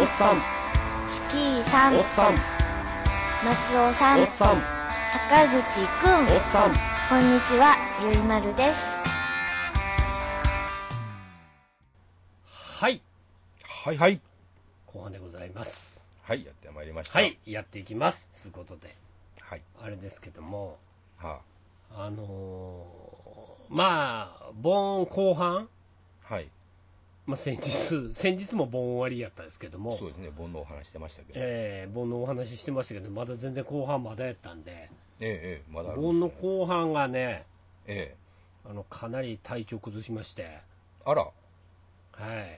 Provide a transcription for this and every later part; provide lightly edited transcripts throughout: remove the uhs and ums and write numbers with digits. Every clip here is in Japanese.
っさん、 スキーさん、 おっさん、 松尾さん、 おっさん、 坂口くん、 おっさん。 こんにちは、ゆいまるです。 はい、 はいはい。 後半でございます。 はい、やってまいりました。 はい、やっていきますということで、 はい。 あれですけども、 はまあ盆後半、 あ、はい。 まあ、先日も盆終わりやったんですけども、 そうですね、煩悩お話してましたけど。 盆のお話ししてましたけど、まだ全然後半まだやったんで、 まだあるんですね。 盆の後半がね、 えかなり体調崩しまして、 あら、 はい、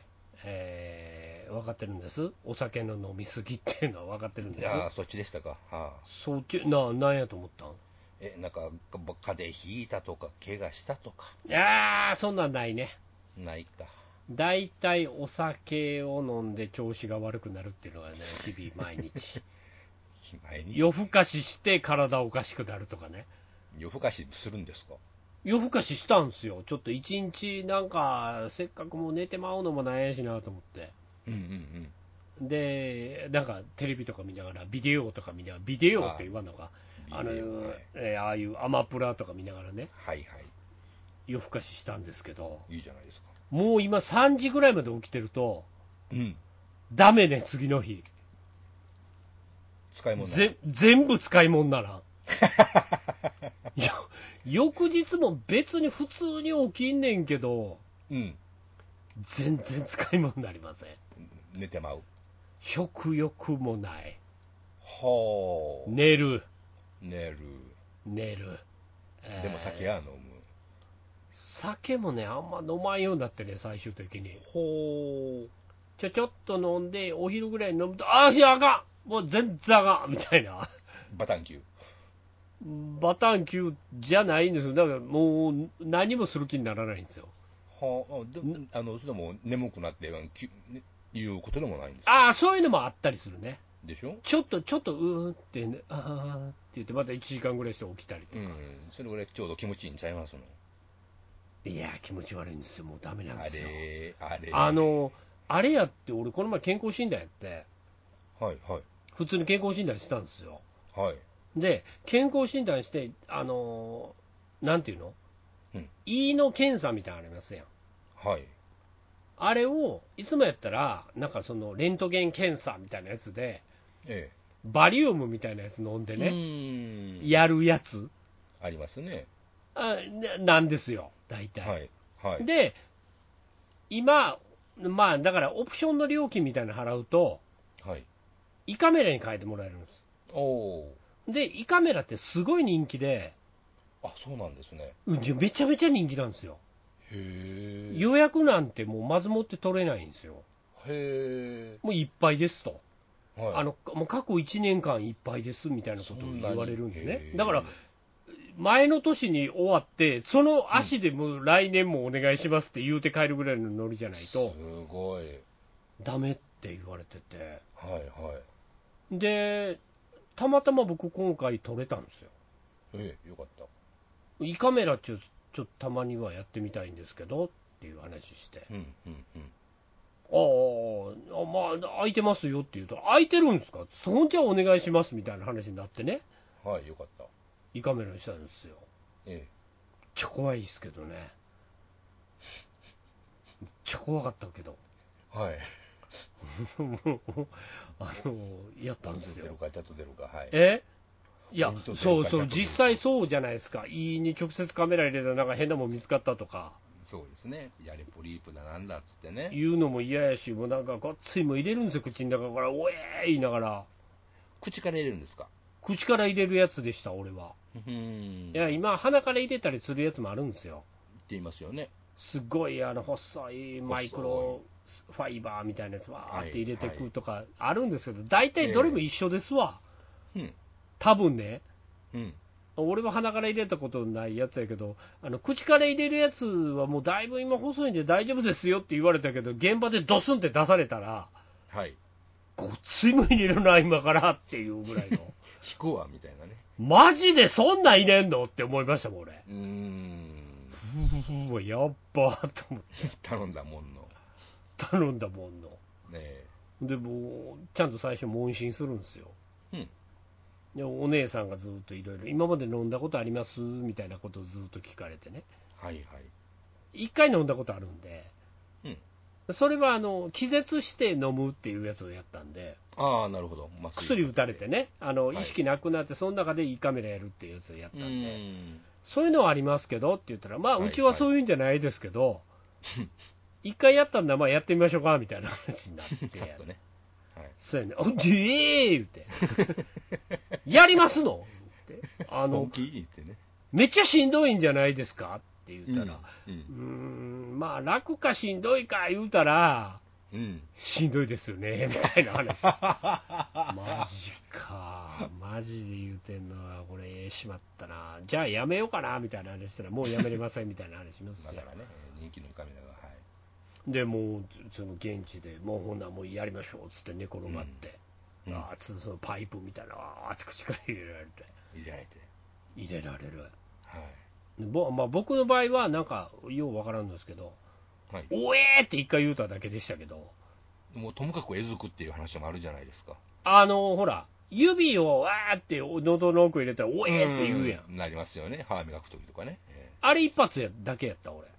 分かってるんです、お酒の飲みすぎっていうのは分かってるんです。 そっちでしたか。はあ。 そっちなんやと思ったん。 なんか、風邪ひいたとか、怪我したとか、 いやー、そんなんないね。 ないか。 だいたいお酒を飲んで調子が悪くなるっていうのがね、日々毎日毎日夜更かしして体おかしくなるとかね。 夜更かしするんですか？ 夜更かししたんですよ。ちょっと一日なんかせっかくもう寝てまうのもなんやしなと思って、 うんうんうん。 でなんかテレビとか見ながら、ビデオとか見ながら、ビデオって言わんのか、 ビデオ、はい。 ああいうアマプラとか見ながらね、 はいは夜更かししたんですけど、 い。いいじゃないですか。 もう今3時ぐらいまで起きてるとうん。 ダメね、次の日使い物ない。 全部使い物ならん翌日も別に普通に起きんねんけど、 うん。 全然使い物になりません。 寝てまう。 食欲もない。 はあ。 寝る。 寝る。でも酒は飲む。 酒もね、あんま飲まんようになってね、最終的に。 ほう。 ちょっと飲んで、お昼ぐらいに飲むと、いや、あかん、もう全然あかんみたいな。 バタンキュー。 バタン級じゃないんですよ。だからもう何もする気にならないんですよ。 はあ、それも眠くなっていうことでもないんですか？ ああ、そういうのもあったりするね。 でしょ？ ちょっとうーって、ね、あーって言って、また1時間ぐらいして起きたりとか。 それぐらいちょうど気持ちいいんちゃいますの？ いやー、気持ち悪いんですよ。もうダメなんあですよ。 れ、 あれやって、俺、この前健康診断やって、 はいはい普通に健康診断したんですよ。 はい。 で、健康診断して、なんていうの、胃の検査みたいなのありますやん。 はい。 あれを、いつもやったら、なんかそのレントゲン検査みたいなやつで、バリウムみたいなやつ飲んでね、やるやつありますね。 なんですよ、大体。 はいはい。 で、今、まあ、だからオプションの料金みたいなの払うと、 はい。 胃カメラに変えてもらえるんです。 おお。 で、胃カメラってすごい人気で、 そうなんですね。 めちゃめちゃ人気なんですよ。 へえ。 予約なんてもうまずもって取れないんですよ。 へえ。 もういっぱいですと。 はい。 もう過去1年間いっぱいですみたいなことを言われるんですね。だから、 へ前の年に終わって、その足でもう来年もお願いしますって言うて帰るぐらいのノリじゃないと、 すごい。 ダメって言われてて。 はいはい。 で、たまたま僕今回取れたんですよ。 よかった。 胃カメラちょっとたまにはやってみたいんですけどっていう話して、まあ空いてますよって言うと、空いてるんですか、そんじゃお願いしますみたいな話になってね、 はい、よかった。 胃カメラにしたんですよ。ちょ怖いですけどね、ちょ怖かったけど、 はい。 やったんですよ。 出るか、ちょっと出るか、はい。 いや、そうそう、実際そうじゃないですか、胃に直接カメラ入れたらなんか変なもん見つかったとか。 そうですね。やれポリープだなんだっつってね。 言うのも嫌やし、もうなんかごっついも入れるんですよ、口の中から、おえー言いながら。 口から入れるんですか？ 口から入れるやつでした、俺は。 いいや、今、鼻から入れたりするやつもあるんですよ。 って言いますよね。 すごい細いマイクロファイバーみたいなやつわーって入れていくとかあるんですけど、大体どれも一緒ですわ。多分ね。俺も鼻から入れたことないやつやけど、口から入れるやつはもうだいぶ今細いんで大丈夫ですよって言われたけど、現場でドスンって出されたら、ごっついも入れるな今からっていうぐらいの引くわみたいなね。 マジでそんなん入れんのって思いましたもん俺。うわやっばーと思って頼んだもんのねでもちゃんと最初問診するんですよ。 うん。 でお姉さんがずっといろいろ今まで飲んだことありますみたいなことをずっと聞かれてね。 はいはい。 1回飲んだことあるんで、 うん。 それは気絶して飲むっていうやつをやったんで、 ああ、なるほど。 薬打たれてね、 い意識なくなって、その中で胃カメラやるっていうやつをやったんで、 んそういうのはありますけどって言ったら、まあ、 はいうちはそういうんじゃないですけど、1回やったんだ、まあ、やってみましょうかみたいな話になって、 ざっとね。はい。 そうやね、言って、やりますのって、 本気言ってね。 めっちゃしんどいんじゃないですかって言ったら、まあ、楽かしんどいか言うたら、しんどいですよね、みたいな話。マジか、マジで言うてんのは、これ、しまったな、じゃあやめようかな、みたいな話したら、もうやめれません、みたいな話しますよ。 だからね、人気のカメラが、はい。 で、もう、その現地でもうほんならもうやりましょうっつって寝転がって、そのパイプみたいなのがあち口から入れられて。入れられる。 はい。 まあ、僕の場合は、なんか、ようわからんのですけど、 はい、 おえーって一回言うただけでしたけど、 もうともかくえずくっていう話もあるじゃないですか。 ほら、指をわーって喉の奥入れたら、おえーって言うやん。 なりますよね、歯磨くときとかね。 あれ一発だけやった、俺。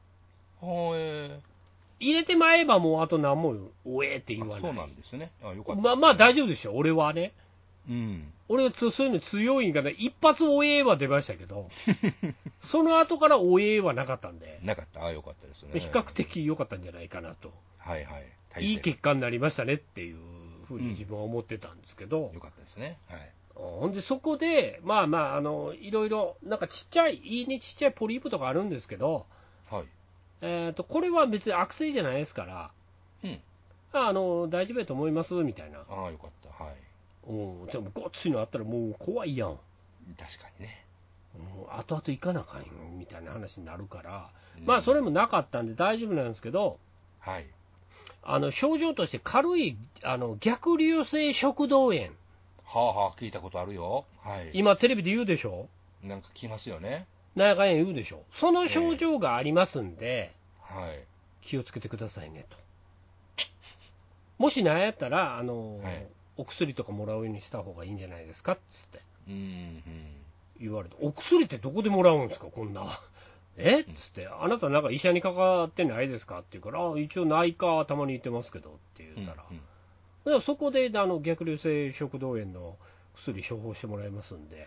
入れてまえばもうあと何もおえーって言わない。 そうなんですね。よかった。 まあ大丈夫でしょ、俺はね。俺はそういうの強いんかな、一発おえーは出ましたけど、その後からおえーはなかったんで。 なかった。よかったですね。 比較的良かったんじゃないかなと。 はいはい。 いい結果になりましたねっていうふうに自分は思ってたんですけど。 よかったですね。はい。 ほんでそこで、まあいろいろ、なんかちっちゃい、胃にちっちゃいポリープとかあるんですけど、 はい。 これは別に悪性じゃないですから、大丈夫やと思いますみたいな。 よかった。はい。 でもごっついのあったらもう怖いやん。 確かにね。 後々行かなあかんよみたいな話になるから、まあそれもなかったんで大丈夫なんですけど、 はい。 症状として軽い逆流性食道炎。 聞いたことあるよ。はい。 今テレビで言うでしょ。 なんか聞きますよね。 なんか言うでしょ。その症状がありますんで、 はい。 気をつけてくださいねと。もしなんやったらお薬とかもらうようにした方がいいんじゃないですかっつって言われて、お薬ってどこでもらうんですかこんな。っつって、あなたなんか医者にかかってないですかって言うから、一応内科たまに言ってますけどって言ったら、そこで逆流性食道炎の薬処方してもらいますんで、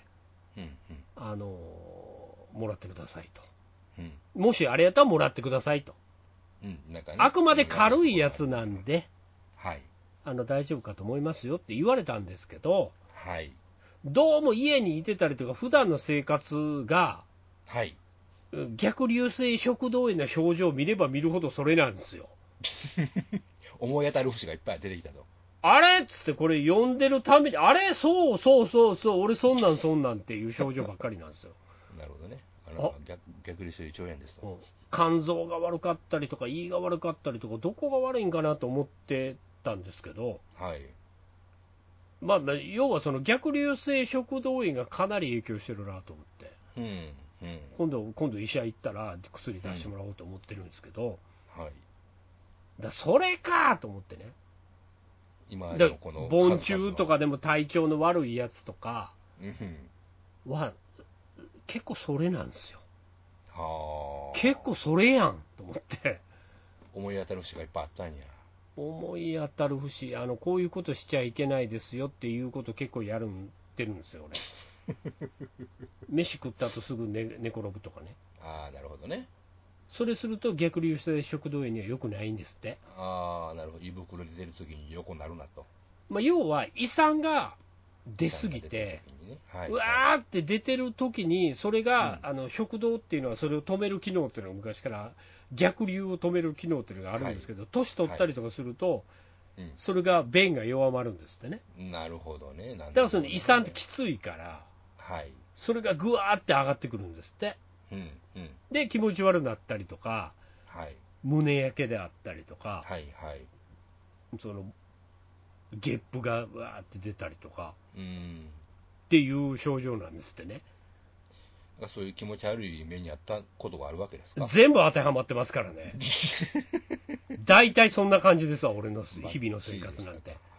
もらってくださいと、もしあれやったらもらってくださいと、なんかね、あくまで軽いやつなんで、大丈夫かと思いますよって言われたんですけど、どうも家にいてたりとか普段の生活が、逆流性食道炎の症状を見れば見るほどそれなんですよ。 思い当たる節がいっぱい出てきたと。 あれっつってこれ読んでるために、あれそう、俺そんなんっていう症状ばっかりなんですよ。 なるほどね。逆流性胃腸炎ですと。 肝臓が悪かったりとか胃が悪かったりとか、どこが悪いんかなと思ってたんですけど、まあ要はその逆流性食道炎がかなり影響してるなと思って。今度医者行ったら薬出してもらおうと思ってるんですけど、それかと思ってね。今のこの盆中とかでも体調の悪いやつとかは結構それなんですよ。結構それやんと思って。 思い当たる節がいっぱいあったんや。 思い当たる節、こういうことしちゃいけないですよっていうこと結構やってるんですよ俺。飯食った後すぐ寝転ぶとかね。 なるほどね。 それすると逆流性食道炎には良くないんですって。 なるほど。胃袋で出るときに横になるなと。 要は胃酸が出すぎて、うわーって出てるときに、それが、食道っていうのはそれを止める機能っていうのが昔から逆流を止める機能っていうのがあるんですけど、年取ったりとかすると、それが便が弱まるんですってね。 なるほどね。 だからその胃酸ってきついから、それがぐわーって上がってくるんですって。で気持ち悪くなったりとか、胸焼けであったりとか、そのゲップがわーって出たりとかっていう症状なんですってね。 そういう気持ち悪い目にあったことがあるわけですか。 全部当てはまってますからね。大体そんな感じですわ、俺の日々の生活なんて。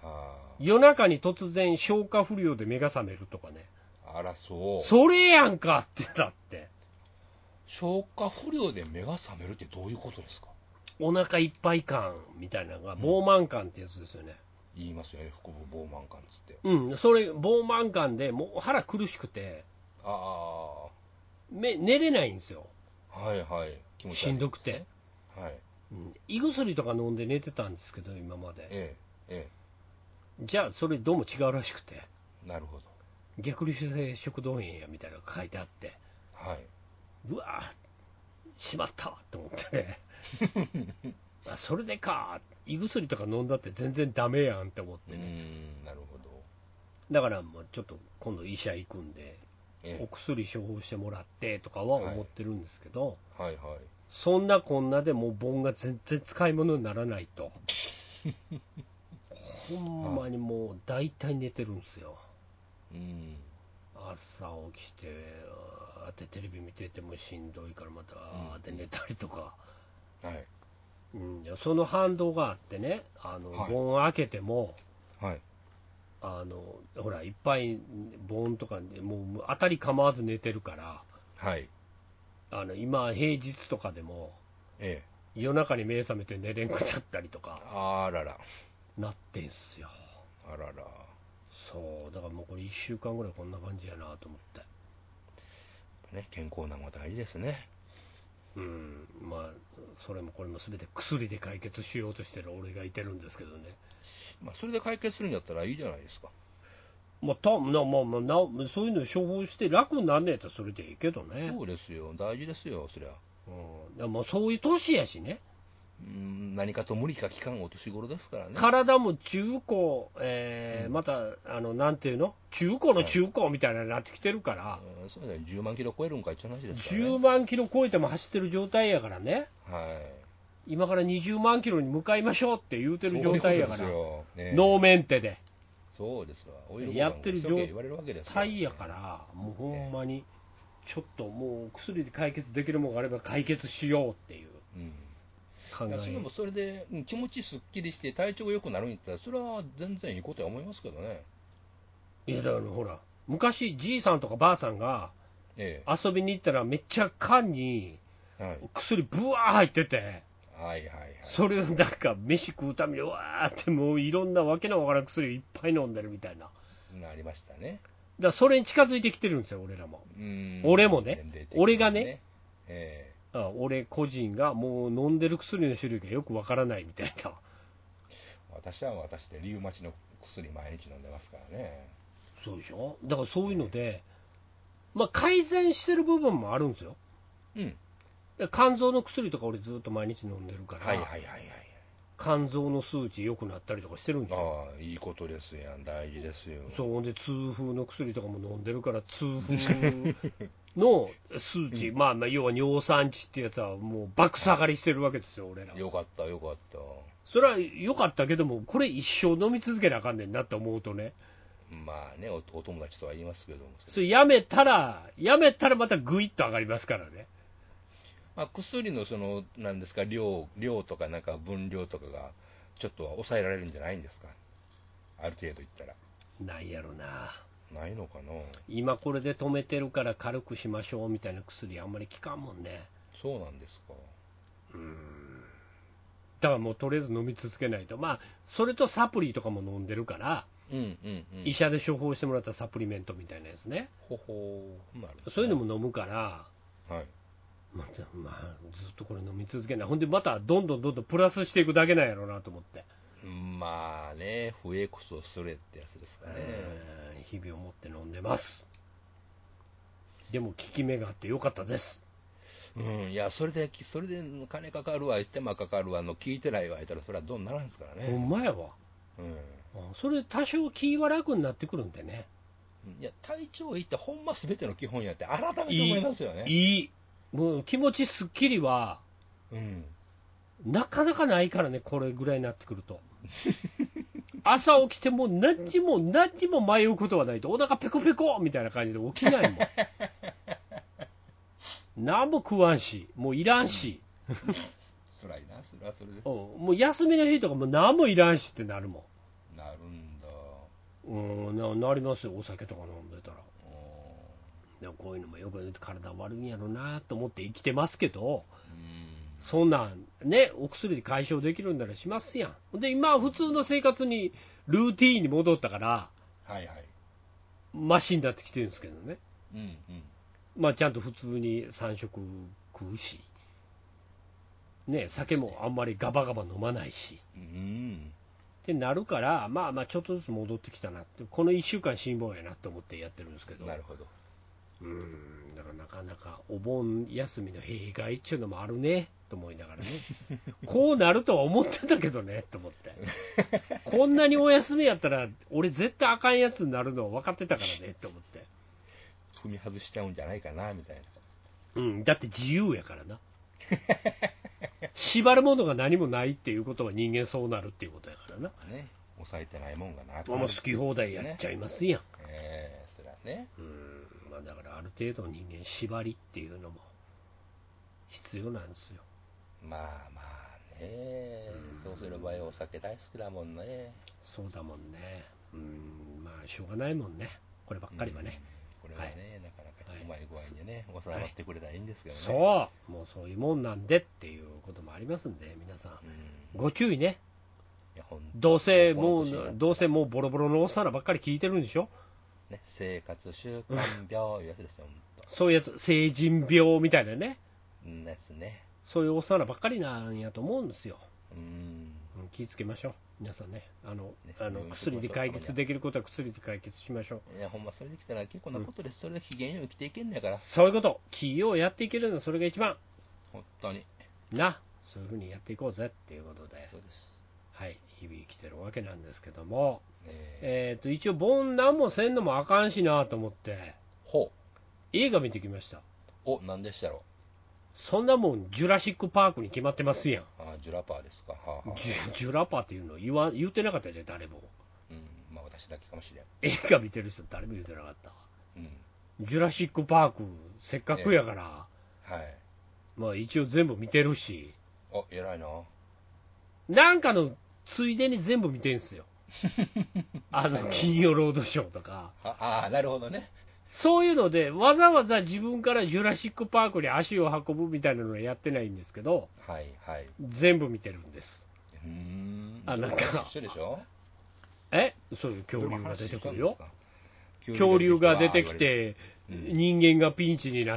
夜中に突然消化不良で目が覚めるとかね。 あら、そう。 それやんかってだって。 消化不良で目が覚めるってどういうことですか？ お腹いっぱい感みたいなのが、膨満感ってやつですよね。 言いますよね、腹部膨満感つって。 うん、それ、膨満感でもう腹苦しくて、寝れないんですよ。 はいはい。気持ち悪い。 しんどくて。 はい。 胃薬とか飲んで寝てたんですけど、今まで。 ええ。 じゃあ、それどうも違うらしくて。 なるほど。 逆流性食道炎やみたいなのが書いてあって。 はい。 うわぁ、しまったと思ってね。それでか、胃薬とか飲んだって全然ダメやんって思ってね。 なるほど。 だからもうちょっと今度医者行くんで、お薬処方してもらってとかは思ってるんですけど、 はいはい。 そんなこんなでもう盆が全然使い物にならないと。ほんまにもう大体寝てるんですよ。朝起きてテレビ見ててもしんどいからまたで寝たりとか、その反動があってね、盆開けても、ほらいっぱい盆とかでもう当たり構わず寝てるから、今平日とかでも、夜中に目覚めて寝れんくなったりとかなってんすよ。 あらら。 そうだからもうこれ1週間ぐらいこんな感じやなと思ってね。健康なのが大事ですね。 まあそれもこれも全て薬で解決しようとしてる俺がいてるんですけどね。 まあそれで解決するんだったらいいじゃないですか。 そういうの処方して楽になんねえとそれでいいけどね。 そうですよ、大事ですよ、そりゃ。 でもそういう年やしね。 何かと無理か期間お年頃ですからね。 体も中高、またなんていうの、中高の中高みたいになってきてるから、 そうだよ、10万キロ超えるんかいっちゃう話ですからね。 10万キロ超えても走ってる状態やからね。今から20万キロに向かいましょうって言うてる状態やから、ノーメンテで。 そうですわ。 やってる状態やから、もうほんまに、ちょっともう薬で解決できるものがあれば解決しようっていう考え。 それもそれで気持ちすっきりして体調が良くなるんだったら、それは全然いいことは思いますけどね。 いやだからほら、昔じいさんとかばあさんが遊びに行ったらめっちゃ缶に薬ブワー入ってて、それをなんか飯食うためにわーってもういろんなわけのわからん薬いっぱい飲んでるみたいな。 ありましたね。 だからそれに近づいてきてるんですよ、俺らも。俺もね、俺がね、俺個人がもう飲んでる薬の種類がよくわからないみたいな。 私は私でリウマチの薬毎日飲んでますからね。 そうでしょ。だからそういうので、まあ改善してる部分もあるんですよ。肝臓の薬とか俺ずっと毎日飲んでるから、肝臓の数値良くなったりとかしてるんですよ。 いいことですやん、大事ですよ。 そうで痛風の薬とかも飲んでるから、痛風の数値、まあ要は尿酸値ってやつはもう爆下がりしてるわけですよ、俺ら。 よかったよかった。 それはよかったけども、これ一生飲み続けなあかんねんなって思うとね。 まあね、お友達とは言いますけども、 それやめたらまたグイッと上がりますからね。 薬のなんですか、量とかなんか分量とかがちょっとは抑えられるんじゃないんですか、ある程度いったら。 ないやろな。 ないのかな。 今これで止めてるから軽くしましょうみたいな薬あんまり効かんもんね。 そうなんですか。 だからもうとりあえず飲み続けないと。まあそれとサプリとかも飲んでるから、医者で処方してもらったサプリメントみたいなやつね。そういうのも飲むから、まあ、ずっとこれ飲み続けない。ほんでまたどんどんプラスしていくだけなんやろうなと思って。 まあね、増えこそそれってやつですかね。 日々を持って飲んでます。でも効き目があってよかったです。 いやそれで金かかるわ、手間かかるわの聞いてないわ言ったら、それはどうならんすからね。 ほんまやわ。それ多少気は楽になってくるんでね。 いや体調いいってほんま全ての基本やって改めて思いますよね。 いいもう気持ちすっきりは、なかなかないからね、これぐらいになってくると。朝起きても何時も迷うことはないと、お腹ペコペコみたいな感じで起きないもん。何も食わんし、もういらんし。 そらいな、それはそれで。 もう休みの日とかも何もいらんしってなるもん。 なるんだ。 なりますよ、お酒とか飲んでたら。でもこういうのもよく体悪いんやろなと思って生きてますけど、そんなんね、お薬で解消できるんならしますやん。で、今、普通の生活にルーティーンに戻ったから、 はいはい。 マシになってきてるんですけどね。 うんうん。 まあ、ちゃんと普通に3食食うし、ね、酒もあんまりガバガバ飲まないし。ってなるから、まあまあちょっとずつ戻ってきたなって、この1週間辛抱やなと思ってやってるんですけど、 なるほど。 だからなかなかお盆休みの弊害っていうのもあるねと思いながらね、こうなるとは思ってたけどねと思って、こんなにお休みやったら、俺絶対あかんやつになるの分かってたからねと思って、 踏み外しちゃうんじゃないかなみたいな。だって自由やからな。縛るものが何もないっていうことは人間そうなるっていうことやからな。 ね、抑えてないもんがなくもう好き放題やっちゃいますやん。 それはね。 まあ、だからある程度人間縛りっていうのも必要なんですよ。 まあまあね、そうする場合はお酒大好きだもんね。 そうだもんね。まあしょうがないもんね、こればっかりはね。 これはね、なかなかうまい具合にね、収まってくれたらいいんですけどね。 そう、もうそういうもんなんでっていうこともありますんで、皆さん、ご注意ね。どうせもうボロボロのおっさんらばっかり聞いてるんでしょ。 ね、生活習慣病いうやつですよ。 そういうやつ、成人病みたいなね。 ですね。 そういうおっさんらばっかりなんやと思うんですよ。気をつけましょう、皆さんね。薬で解決できることは薬で解決しましょう。 いや、ほんま、それできたら結構なことです。それで機嫌よく生きていけんねやから。 そういうこと、企業をやっていけるのはそれが一番。 本当に。 そういうふうにやっていこうぜっていうことで。 そうです。 はい、日々生きてるわけなんですけども、一応、盆何もせんのもあかんしなと思って、映画見てきました。 何でしたろう。 そんなもん、ジュラシック・パークに決まってますやん。 ジュラパーですか。 ジュラパーっていうの言ってなかったじゃん、誰も。 まあ私だけかもしれん。 映画見てる人、誰も言ってなかった。ジュラシック・パーク、せっかくやから、まあ一応全部見てるし。 偉いな。 なんかのついでに全部見てんすよ。金曜ロードショーとか。 なるほどね。 そういうので、わざわざ自分からジュラシック・パークに足を運ぶみたいなのはやってないんですけど、全部見てるんです。 なんか一緒でしょ。 そういう恐竜が出てくるよ。恐竜が出てきて、人間がピンチになって、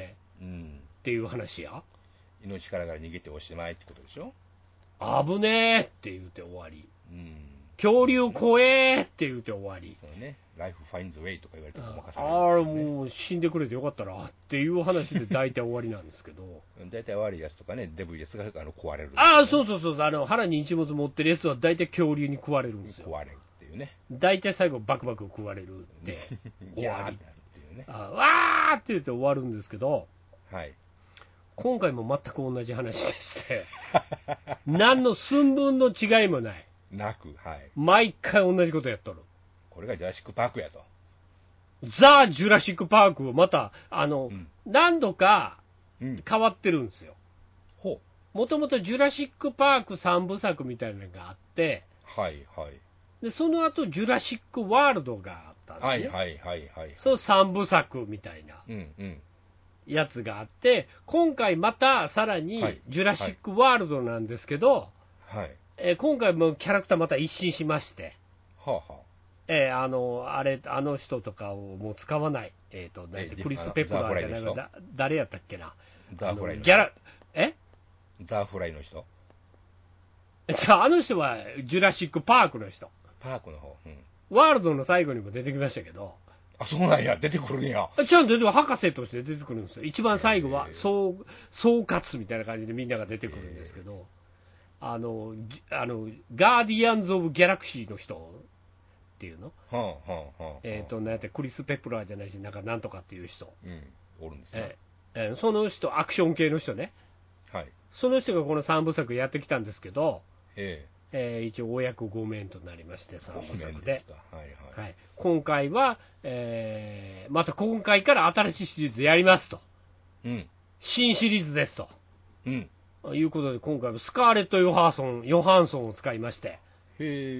っていう話や。 命からが逃げておしまいってことでしょ。 危ねえって言うて終わり。恐竜怖えって言うて終わり。 そうね。ライフファインズウェイとか言われても任される、もう死んでくれてよかったなっていう話で大体終わりなんですけど。 大体悪いやつとかね、デブイやつが壊れる、 そう、腹に一物持ってるやつは大体恐竜に食われるんですよ。 壊れるっていうね。 大体最後バクバク食われるって終わりっていうね。 わーって言って終わるんですけど、今回も全く同じ話でして何の寸分の違いもないなく、 毎回同じことやっとる。 これがジュラシック・パークやと。 ザ・ジュラシック・パークをまた何度か変わってるんですよ。もともとジュラシック・パーク3部作みたいなのがあって、でその後ジュラシック・ワールドがあったんですね。そう3部作みたいなやつがあって、今回またさらにジュラシック・ワールドなんですけど、今回もキャラクターまた一新しまして、あの人とかをもう使わない、クリス・ペプラーじゃないか、誰やったっけな、 ザーフライの人。 ザーフライの人。 あの人はジュラシック・パークの人。 パークの方。 ワールドの最後にも出てきましたけど。 そうなんや、出てくるんや。 ちゃんと博士として出てくるんですよ。一番最後は総括みたいな感じでみんなが出てくるんですけど、ガーディアンズ・オブ・ギャラクシーの人っていうの、なんやってクリス・ペプラーじゃないし、なんとかっていう人、 おるんですね。 その人、アクション系の人ね、その人がこの3部作やってきたんですけど、一応、お役御免となりまして、3部作で、今回は、また今回から新しいシリーズやりますと、新シリーズですと。いうことで、今回はスカーレット・ヨハンソンを使いまして、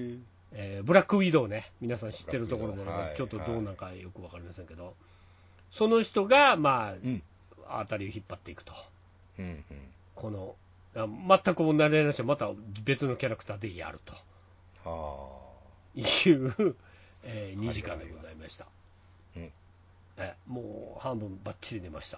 ブラックウィドウね、皆さん知ってるところで、ね、 はい、 ちょっとどうなんかよく分かりませんけど、その人が、まあ、当たりを引っ張っていくと、この全く同じ話をまた別のキャラクターでやるという、2時間でございました。もう半分ばっちり寝ました。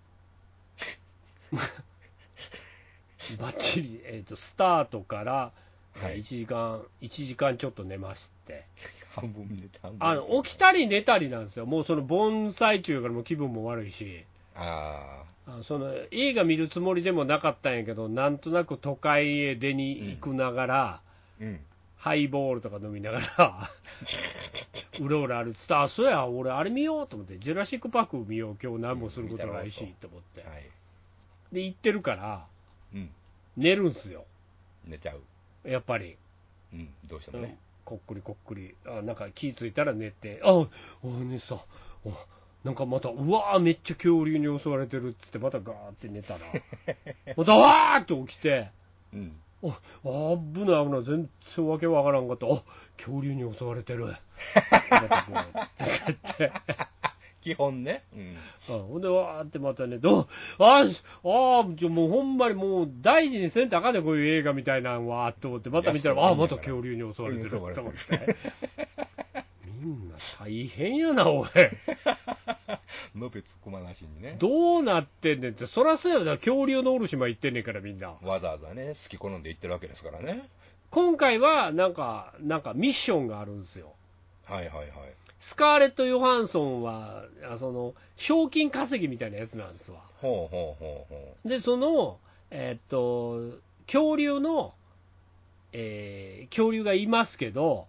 ばっちり、スタートから1時間ちょっと寝まして、 半分寝た、 起きたり寝たりなんですよ。もうその盆栽中からもう気分も悪いし、その映画見るつもりでもなかったんやけど、なんとなく都会へ出に行くながら、ハイボールとか飲みながらうろうろ歩いてた。そうや、俺あれ見ようと思って、ジュラシックパーク見よう、今日何もすることないしと思って、で行ってるから、寝るんすよ。 寝ちゃう、 やっぱり、 どうしてもね、 こっくりこっくり、なんか気付いたら寝て、寝てた、なんかまた、うわー、めっちゃ恐竜に襲われてるっつって、またガーって寝たら、またわーって起きて、危ない危ない、全然わけわからんかった、恐竜に襲われてる、またこうって基本ね、 ほんでわーってまたね、もうほんまにもう大事にせんとあかんねん、こういう映画みたいなのはと思って、また見たら、また恐竜に襲われてると思って、みんな大変やな、おい。 のべつこまなしにね。 どうなってんねんって、そらそうやな、恐竜のおる島行ってんねんから、みんな。 わざわざね、好き好んで行ってるわけですからね。 今回はなんかミッションがあるんですよ。スカーレット・ヨハンソンはその賞金稼ぎみたいなやつなんですわ。で、その恐竜の、恐竜がいますけど、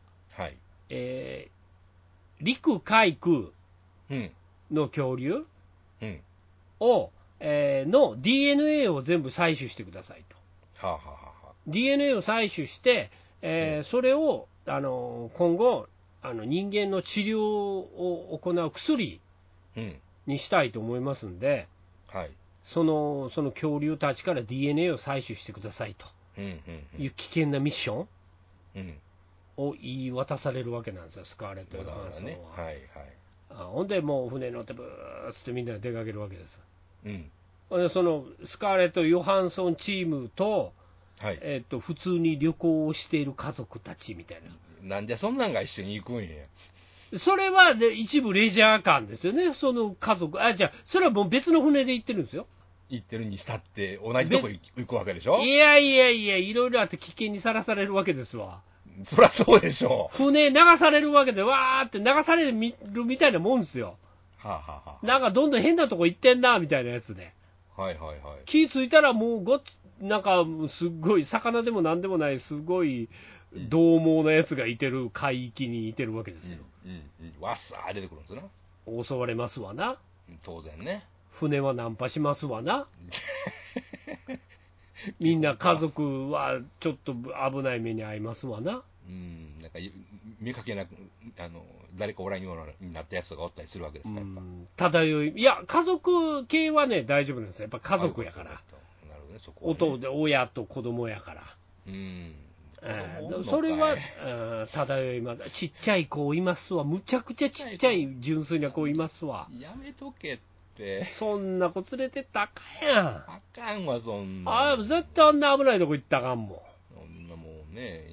陸海空の恐竜を、の DNA を全部採取してくださいと。DNA を採取して、それを今後人間の治療を行う薬にしたいと思いますんで、その恐竜たちから DNA を採取してくださいという危険なミッションを言い渡されるわけなんですよ、スカーレット・ヨハンソンは。ほんでもう船乗ってブーッってみんなで出かけるわけです。でそのスカーレット・ヨハンソンチームと、普通に旅行をしている家族たちみたいな。 なんでそんなんが一緒に行くんや。 それは、ね、一部レジャー感ですよね、その家族。じゃあそれはもう別の船で行ってるんですよ。 行ってるにしたって同じとこ行くわけでしょ。 いやいろいろあって危険にさらされるわけですわ。 そりゃそうでしょ。 船流されるわけで、わーって流されるみたいなもんですよ。なんかどんどん変なとこ行ってんなみたいなやつで、気付いたらもうなんかすっごい魚でもなんでもないすごい獰猛なやつがいてる海域にいてるわけですよ。 わっさー出てくるんですな。 襲われますわな。 当然ね。 船はナンパしますわな。みんな家族はちょっと危ない目に遭いますわな。 なんか見かけなく誰かおらんようになったやつとかおったりするわけですか。 漂い、いや家族系はね大丈夫なんですよ。やっぱ家族やから。音で親と子供やから。それは漂います。ちっちゃい子いますわ。むちゃくちゃちっちゃい純粋な子いますわ。 やめとけって。 そんな子連れてったらあかんやん。 あかんわそんな。 絶対あんな危ないとこ行ったらあかんもん。 そんなもうね。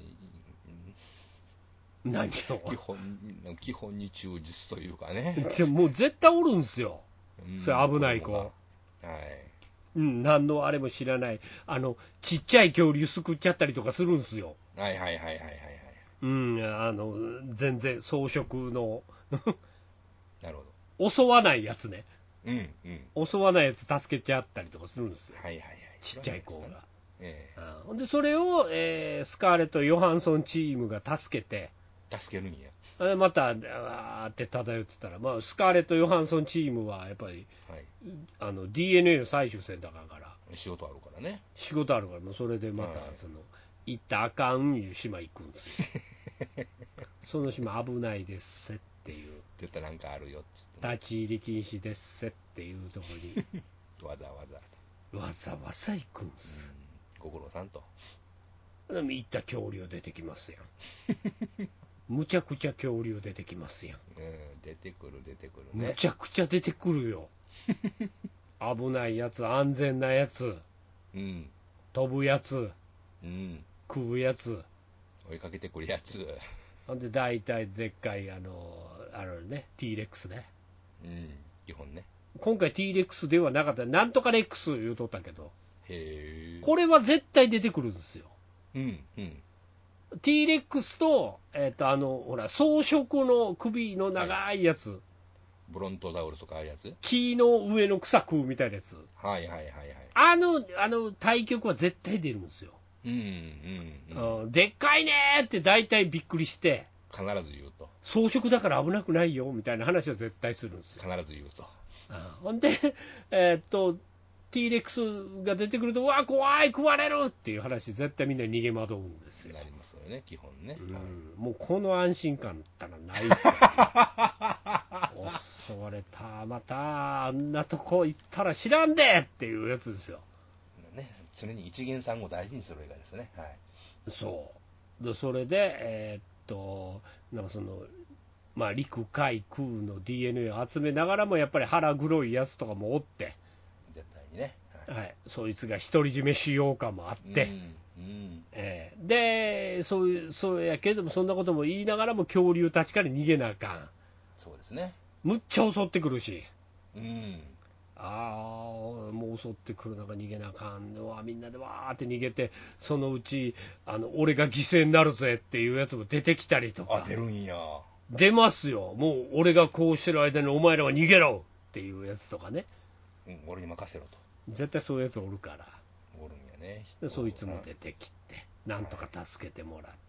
何を基本に忠実というかね。 もう絶対おるんすよ。それ危ない子。何のあれも知らないちっちゃい恐竜すくっちゃったりとかするんすよ。全然装飾のなるほど。襲わないやつね。襲わないやつ助けちゃったりとかするんですよ。ちっちゃい子が。でそれを、スカーレット・ヨハンソンチームが助けるんや。またって漂ってたら、スカーレット・ヨハンソンチームはやっぱり、DNA の採取せんだから仕事あるからね。 仕事あるからもうそれでまた行ったらあかんいう島行くんですよ。その島危ないですっていう。 絶対なんかあるよっつって、 立ち入り禁止ですっていうところにわざわざ行くんです。 ご苦労さんと。 行った恐竜出てきますやん。むちゃくちゃ恐竜出てきますやん。 出てくるね。 むちゃくちゃ出てくるよ。危ないやつ、安全なやつ、飛ぶやつ、食うやつ、 追いかけてくるやつ。 ほんで大体でっかいね、T レックスね。 基本ね。 今回 T レックスではなかった、なんとかレックス言うとったけど、 これは絶対出てくるんですよ。T レックスと、ほら、草食の首の長いやつ、 ブロントザウルスとかああいうやつ、 木の上の草食うみたいなやつ、対局は絶対出るんですよ。でっかいねーって大体びっくりして、 必ず言うと、 草食だから危なくないよみたいな話を絶対するんですよ。 必ず言うと。 ほんで、T レックスが出てくると、うわ、怖い、食われるっていう話、絶対みんな逃げ惑うんですよ。 なりますよね、基本ね。 もうこの安心感ったらないですよ、ね。襲われた、また、あんなとこ行ったら知らんでっていうやつですよ。 常に一元さんを大事にする映画ですね。 そうで、それで、なんかその、陸海空の DNA を集めながらも、やっぱり腹黒いやつとかもおって、 絶対にね、 そいつが独り占めしようかもあって、で、そうやけども、そんなことも言いながらも、恐竜たちから逃げなあかん。 そうですね。 むっちゃ襲ってくるし、 もう襲ってくる中逃げなあかんのは、みんなでわーって逃げて、そのうち俺が犠牲になるぜっていうやつも出てきたりとか。 出るんや。 出ますよ。もう俺がこうしてる間にお前らは逃げろっていうやつとかね。 俺に任せろと。 絶対そういうやつおるから。 おるんやね。 でそいつも出てきて、なんとか助けてもらって。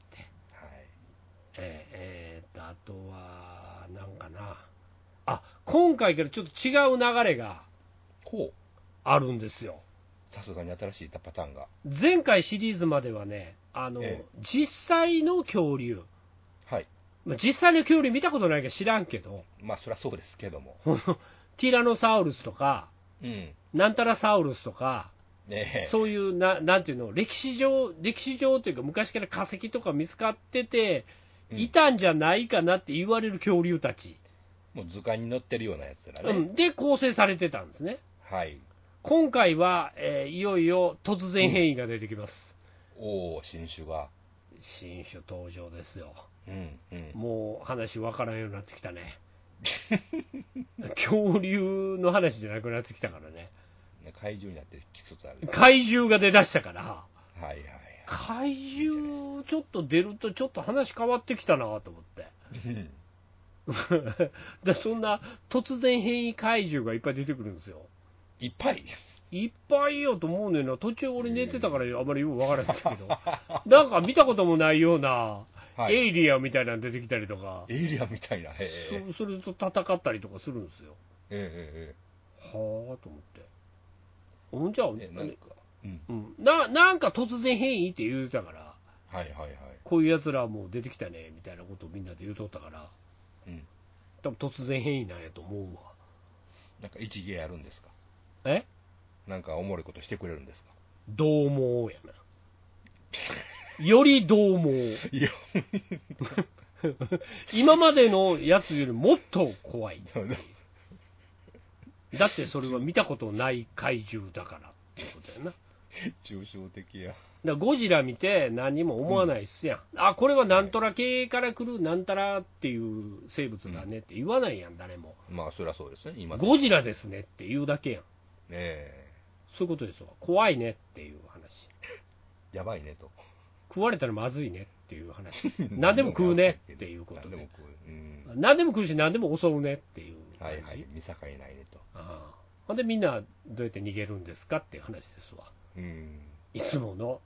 あとはなんかな。今回からちょっと違う流れがあるんですよ。 さすがに新しいパターンが。 前回シリーズまではね、実際の恐竜、実際の恐竜見たことないから知らんけど、 そりゃそうですけどもティラノサウルスとか、なんたらサウルスとか、そういうなんていうの、歴史上というか、昔から化石とか見つかってて、いたんじゃないかなって言われる恐竜たち、 もう図鑑に載ってるようなやつだね。 で構成されてたんですね。今回は、いよいよ突然変異が出てきます。 新種登場ですよ。もう話分からんようになってきたね。恐竜の話じゃなくなってきたからね。 怪獣になってきつつある。 怪獣が出だしたから、怪獣ちょっと出るとちょっと話変わってきたなと思ってで、そんな突然変異怪獣がいっぱい出てくるんですよ。いっぱいよと思うねんな。途中俺寝てたからあまりよく分からないんですけどなんか見たこともないようなエイリアンみたいなの出てきたりとか、 エイリアンみたいな、 それと戦ったりとかするんですよ。はぁと思って。じゃあ、なんか突然変異って言うてたから、こういうやつらもう出てきたねみたいなことをみんなで言うとったから、多分突然変異なんやと思うわ。 なんか一芸あるんですか？なんかおもろいことしてくれるんですか？ どうもやな。よりどうも今までのやつよりもっと怖い。だってそれは見たことない怪獣だからっていうことやな。 抽象的や。 だゴジラ見て何も思わないっすやん。これはなんとら系から来るなんたらっていう生物だねって言わないやん、誰も。 そりゃそうですね。 ゴジラですねって言うだけやん。そういうことですわ。怖いねっていう話。 やばいねと。 食われたらまずいねっていう話。何でも食うねっていうことで。何でも食うし何でも襲うねっていう話。 見境ないねと。 ほんでみんなどうやって逃げるんですかっていう話ですわ。いつもの。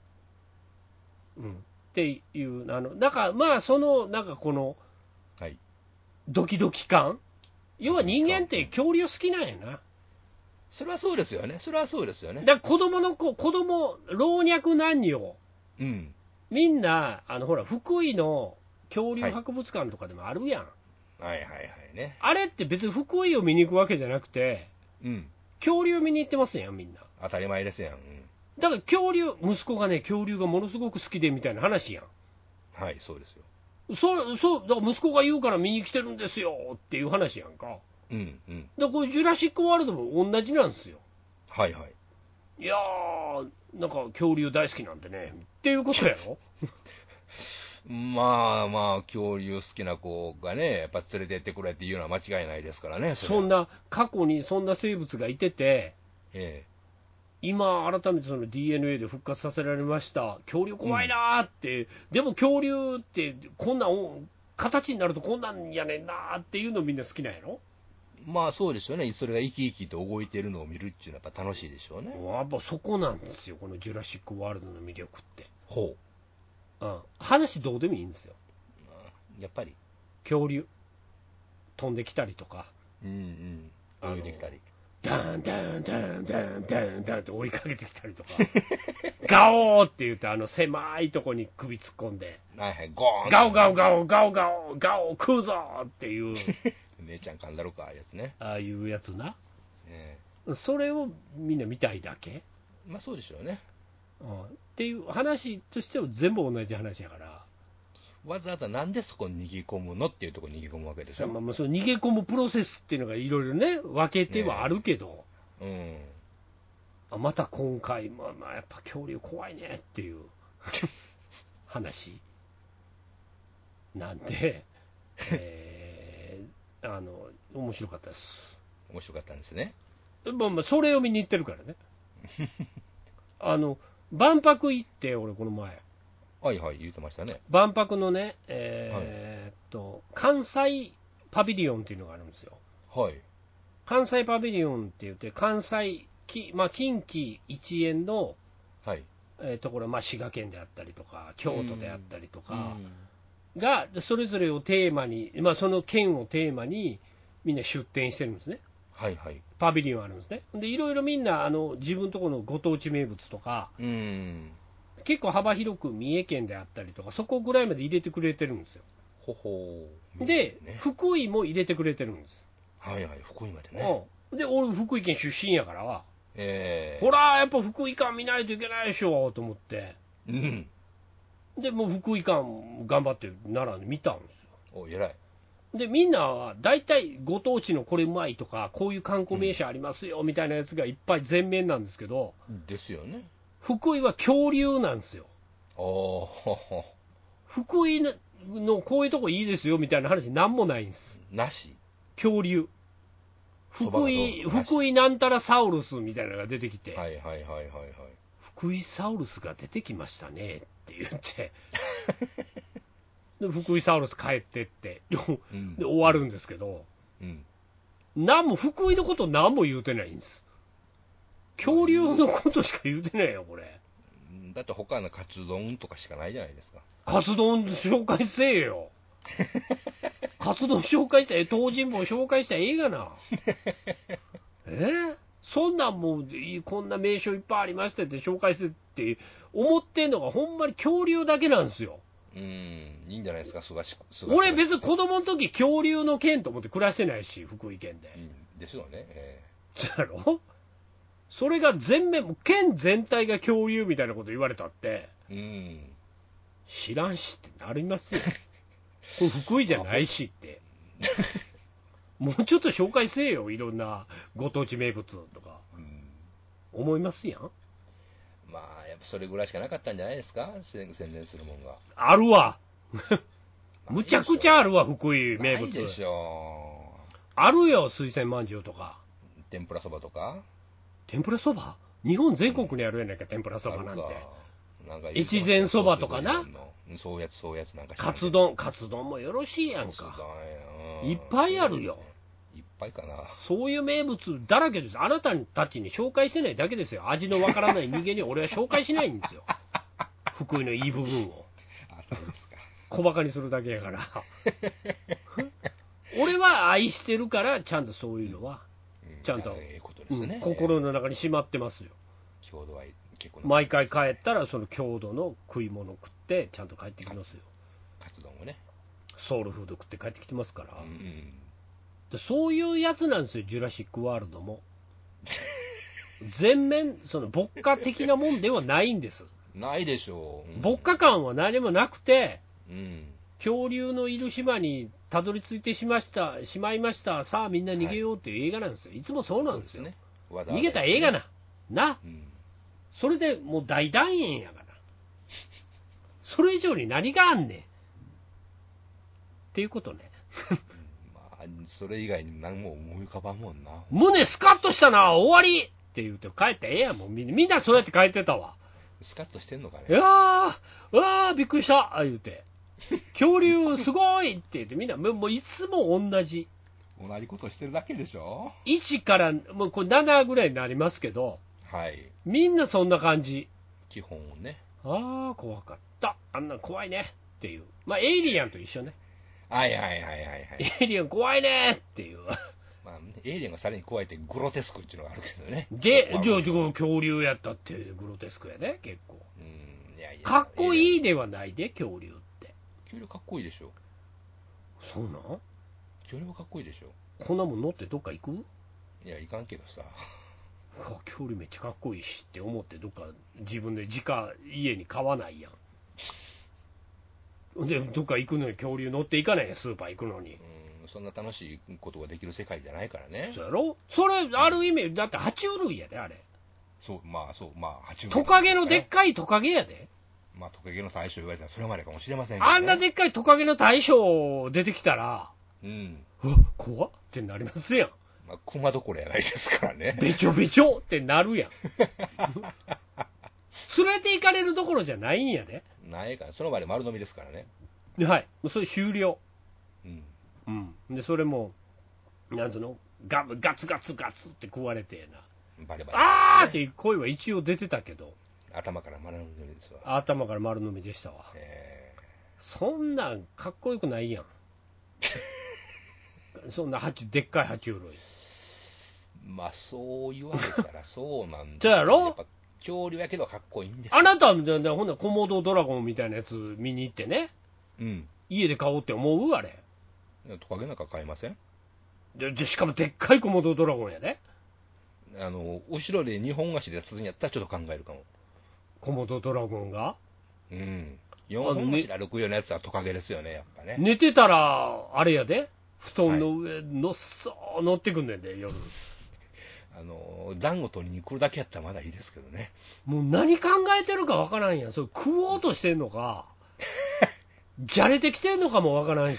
っていう、なんかその、なんかこの、ドキドキ感。要は人間って恐竜好きなんやな。 それはそうですよね。 だから子供、老若男女、みんな、ほら、福井の恐竜博物館とかでもあるやん。あれって別に福井を見に行くわけじゃなくて、恐竜見に行ってますやん、みんな。 当たり前ですやん。 だから息子がね、恐竜がものすごく好きでみたいな話やん。 はい、そうですよ。 だから息子が言うから見に来てるんですよっていう話やんか。 うんうん。 だからこれジュラシックワールドも同じなんですよ。 はいはい。 いやー、なんか恐竜大好きなんでねっていうことやろ。 まあまあ、恐竜好きな子がね、やっぱ連れてってくれっていうのは間違いないですからね、 そんな、過去にそんな生物がいてて、今、改めてその DNA で復活させられました、恐竜怖いなーって、でも恐竜って、こんなん形になるとこんなんやねんなーっていうのみんな好きなんやろ。 まあそうですよね、それが生き生きと動いてるのを見るっていうのはやっぱ楽しいでしょうね。 やっぱそこなんですよ、このジュラシック・ワールドの魅力って。 ほう、話どうでもいいんですよ。 やっぱり恐竜飛んできたりとか、 泳いできたり、 ダンダンダンダンダンダンって追いかけてきたりとかガオーって言って狭いとこに首突っ込んで、 はいはい、ゴーンガオガオガオガオガオガオ食うぞっていう姉ちゃん噛んだろかやつね、 ああいうやつな、それをみんな見たいだけ、 まあそうでしょうね、 っていう話としては全部同じ話やから、 わざわざなんでそこに逃げ込むのっていうところに逃げ込むわけですよ。 その逃げ込むプロセスっていうのがいろいろね分けてはあるけど、また今回も、やっぱ恐竜怖いねっていう話なんで、面白かったです。 面白かったんですね。 それを見に行ってるからね。万博行って、俺この前。 はいはい、言ってましたね。 万博のね、関西パビリオンっていうのがあるんですよ。 はい。 関西パビリオンって言って、関西、近畿一円の、ところ、滋賀県であったりとか、京都であったりとかが、それぞれをテーマに、その県をテーマに、みんな出店してるんですね。 はいはい。 パビリオンあるんですね。で、いろいろみんな、自分のところのご当地名物とか、結構幅広く三重県であったりとか、そこぐらいまで入れてくれてるんですよ。で、福井も入れてくれてるんです。 はいはい、福井までね。 で、俺、福井県出身やから、 ほら、やっぱ福井館見ないといけないでしょと思って、で、もう福井館頑張って奈良で見たんですよ。 お、偉い。 で、みんなは大体ご当地のこれうまいとか、こういう観光名所ありますよみたいなやつがいっぱい全面なんですけど、 ですよね。 福井は恐竜なんですよ。福井のこういうとこいいですよみたいな話なんもないんです。 なし。 恐竜。福井なんたらサウルスみたいなのが出てきて、福井サウルスが出てきましたねって言ってで福井サウルス帰ってってで終わるんですけど、福井のこと何も言うてないんです。恐竜のことしか言うてないよこれ。 だって他のカツ丼とかしかないじゃないですか。 カツ丼紹介せえよカツ丼紹介したら東尋坊紹介したらええがなそんなんもうこんな名所いっぱいありましたって紹介してって思ってんのがほんまに恐竜だけなんですよ。 いいんじゃないですか。 俺別に子供の時恐竜の県と思って暮らしてないし福井県で、 ですよね。 だろ。それが県全体が恐竜みたいなこと言われたって、知らんしってなりますよこれ福井じゃないしってもうちょっと紹介せえよ、いろんなご当地名物とか、思いますやん。 まあやっぱそれぐらいしかなかったんじゃないですか、宣伝するもんが。 あるわむちゃくちゃあるわ、福井名物。 ないでしょ。 あるよ、水仙まんじゅうとか天ぷらそばとか。 天ぷらそば日本全国にあるやないか、天ぷらそばなんて。越前そばとかな、 そういうやつなんか。 カツ丼もよろしいやんか。いっぱいあるよ。 いっぱいかな。 そういう名物だらけです。あなたたちに紹介してないだけですよ。味のわからない人間に俺は紹介しないんですよ福井のいい部分を。 そうですか。 小バカにするだけやから俺は愛してるからちゃんとそういうのはちゃんと、心の中にしまってますよ。 郷土は結構毎回帰ったらその郷土の食い物食ってちゃんと帰ってきますよ。 カツ丼をね、 ソウルフード食って帰ってきてますから、でそういうやつなんですよ、ジュラシックワールドも全面、その牧歌的なもんではないんです。 ないでしょう。 牧歌感は何もなくて、 うん、 恐竜のいる島にたどり着いてしまいました、さあみんな逃げようっていう映画なんですよ。いつもそうなんですよ。 そうですね、 逃げた映画な。 うん、 それでもう大団円やから。それ以上に何があんねん。っていうことね。 まあ、それ以外に何も思い浮かばんもんな。 胸スカッとしたな、終わりって言うて帰ってええやん、もうみんなそうやって帰ってたわ。 スカッとしてんのかね。 うわー、びっくりした、言うて。恐竜すごいって言って、みんな、もういつも同じ。 同じことしてるだけでしょ。 1から、もうこれ7ぐらいになりますけど、 はい。 みんなそんな感じ。 基本をね。 ああ、怖かった。あんな怖いねっていう。まあ、エイリアンと一緒ね。 はいはいはいはいはい。 エイリアン怖いねっていう。 まあ、エイリアンがさらに加えてグロテスクっていうのがあるけどね。 で、じゃあ恐竜やったってグロテスクやで、結構。 いやいやかっこいいではないで、恐竜って。 恐竜かっこいいでしょ。 そうなん？ 恐竜はかっこいいでしょ。 こんなもん乗ってどっか行く？ いや、行かんけどさ。 恐竜めっちゃかっこいいしって思ってどっか自分で家に買わないやん。で、どっか行くのに恐竜乗って行かないやん、スーパー行くのに。 そんな楽しいことができる世界じゃないからね。 そうやろ？それ、ある意味、だって爬虫類やで、あれ。 そう、まあ、爬虫類。 トカゲのでっかいトカゲやで。 まあ、トカゲの大将言われたらそれまでかもしれませんけど、ね。 あんなでっかいトカゲの大将出てきたら、怖っってなりますやん。 まあ、クマどころやないですからね。 べちょべちょってなるやん。連れて行かれるどころじゃないんやで。 ないから、その場で丸飲みですからね。 はい、それ終了。 うん。 で、それも、なんつうの、ガツガツって食われてな。 バレバレ、 あーって声は一応出てたけど。 頭から丸飲みですわ。 頭から丸飲みでしたわ。そんなんかっこよくないやん。そんなでっかい爬虫類。 まあ、そう言われたらそうなんそうやろ？ やっぱ恐竜やけどかっこいいんですよ。 あなたはほんなコモドドラゴンみたいなやつ見に行ってね、家で買おうって思う？あれトカゲなんか買いません？ でしかもでっかいコモドドラゴンやで。 後ろで2本足で立つんやったらちょっと考えるかも。 コモドドラゴンが 4本足で歩くようなやつはトカゲですよね、やっぱね。 寝てたらあれやで、布団の上のっそ乗ってくんねんで、夜。 暖を取りに来るだけやったらまだいいですけどね。もう何考えてるかわからんやん。それ食おうとしてんのかじゃれてきてんのかもわからんし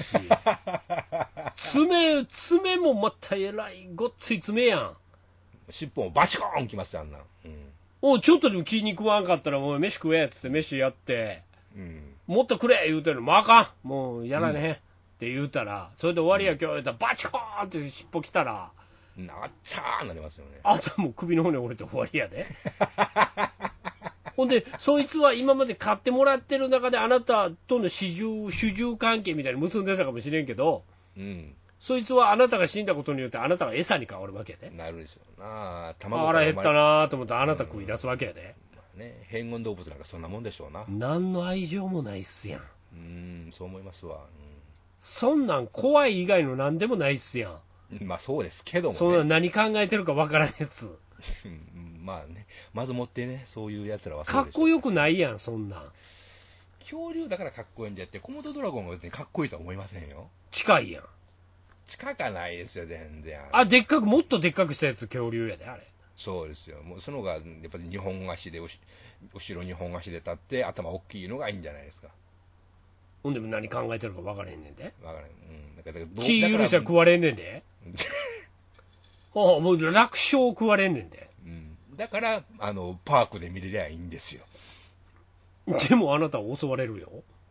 爪もまたえらいごっつい爪やん。 尻尾もバチコーンきますよ、あんなん。 ちょっとでも気に食わんかったらもう飯食えっつって飯やって、もっとくれ言うてるのもうあかん、もうやらねへんって言うたら、それで終わりや今日言うたらバチコーンって尻尾きたらなっちゃーなりますよね。 あともう首の骨折れて終わりやでほんでそいつは今まで買ってもらってる中であなたとの主従関係みたいに結んでたかもしれんけど、そいつはあなたが死んだことによってあなたが餌に変わるわけで、 なるでしょうな。 腹減ったなと思ってあなた食い出すわけやで、 変温動物なんかそんなもんでしょうな。 何の愛情もないっすやん。 そう思いますわ。 そんなん怖い以外の何でもないっすやん。 まあそうですけどもね。 そんな何考えてるかわからんやつまあね、まずもってね、そういうやつらはかっこよくないやん、そんなん。 恐竜だからかっこいいんであって、コモドドラゴンは別にかっこいいとは思いませんよ。 近いやん。 近かないですよ、全然。 もっとでっかくしたやつ恐竜やで、あれ。 そうですよ。もうそのが、やっぱり2本足で、後ろ2本足で立って、頭大きいのがいいんじゃないですか。 ほんでも何考えてるか分からへんねんで。 分からへん。だから気許したら食われんねんで。もう楽勝食われんねんで。 だから、パークで見れりゃいいんですよ。 でもあなたは襲われるよ。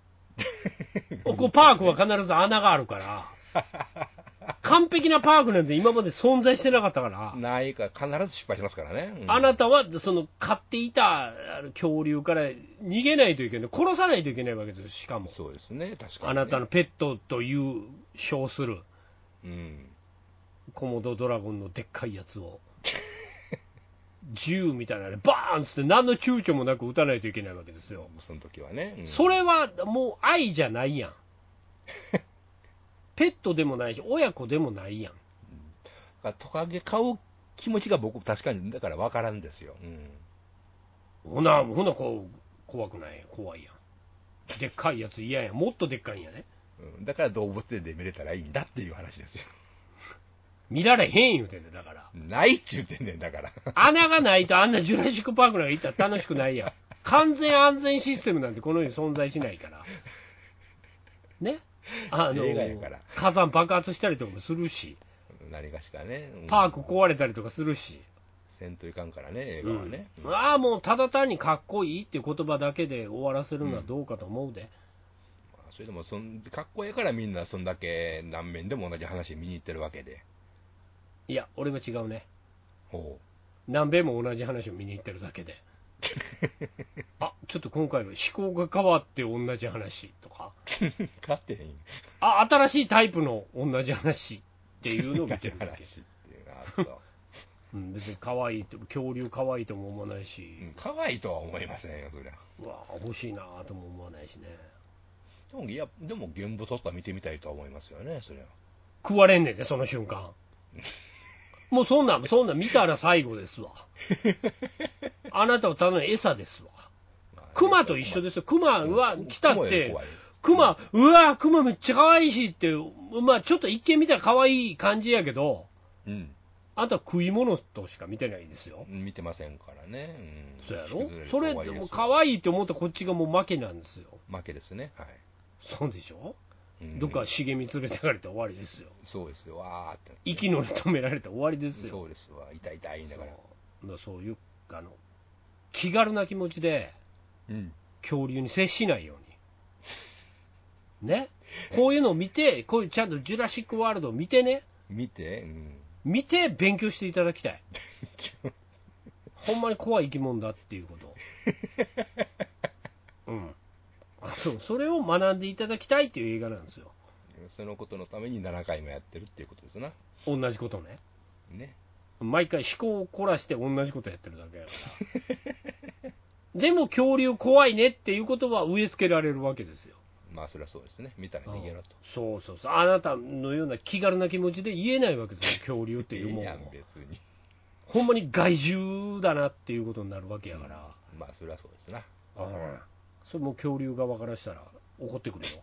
パークは必ず穴があるから。完璧なパークなんて今まで存在してなかったから。 ないか、必ず失敗しますからね。 あなたはその飼っていた恐竜から逃げないといけない、殺さないといけないわけです。しかもそうですね、確かに、ね、 あなたのペットという称する、コモドドラゴンのでっかいやつを銃みたいなねバーンっつって何の躊躇もなく撃たないといけないわけですよ。 その時はね、 それはもう愛じゃないやんペットでもないし親子でもないやん。 トカゲ飼う気持ちが僕確かにだから分からんですよ。 ほなこう怖くない、怖いやん。でっかいやつ嫌やん。もっとでっかいんやね。 だから動物園で見れたらいいんだっていう話ですよ。 見られへん言うてんねんだから。 ないっちゅうてんねんだから。 穴がないとあんなジュラシックパークなんか行ったら楽しくないやん。完全安全システムなんてこの世に存在しないから。ね。 映画やから。 火山爆発したりとかもするし。 何かしかね。 パーク壊れたりとかするし。 せんといかんからね、映画はね。 もうただ単にかっこいいっていう言葉だけで終わらせるのはどうかと思うで。 それでもかっこいいからみんなそんだけ何面でも同じ話見に行ってるわけで。 いや、俺は違うね。 ほう。何べんも同じ話を見に行ってるだけで。ちょっと今回は思考が変わって同じ話とか。 変わってへん。 新しいタイプの同じ話っていうのを見てるだけ。別に可愛いと、恐竜可愛いとも思わないし、 可愛いとは思いませんよ、そりゃ。 欲しいなとも思わないしね。 でも現物とったら見てみたいとは思いますよね、そりゃ。 食われんねんで、その瞬間。もうそんなん見たら最後ですわ。あなたはただの餌ですわ。クマと一緒ですよ。クマは来たって、クマめっちゃ可愛いしって、ちょっと一見見たら可愛い感じやけど、あとは食い物としか見てないですよ。 見てませんからね。 そうやろ。それでも可愛いって思ったらこっちがもう負けなんですよ。 負けですね。はい。 そうでしょ。どっか茂み連れてかれて終わりですよ。 そうですよ。わーって。 息の根止められて終わりですよ。 そうですわ。痛い痛いんだから。 そういう気軽な気持ちで、恐竜に接しないように。ね。こういうのを見て、こういうちゃんとジュラシックワールドを見てね。見て勉強していただきたい。ほんまに怖い生き物だっていうこと。それを学んでいただきたいっていう映画なんですよ。 そのことのために7回もやってるっていうことですな。 同じことね。毎回思考を凝らして同じことやってるだけやから。でも恐竜怖いねっていうことは植え付けられるわけですよ。 それはそうですね。見たら逃げろと。 そう。あなたのような気軽な気持ちで言えないわけですよ、恐竜っていうもんを。 別に。 ほんまに害獣だなっていうことになるわけやから。 それはそうですな。 それも恐竜側からしたら怒ってくるよ。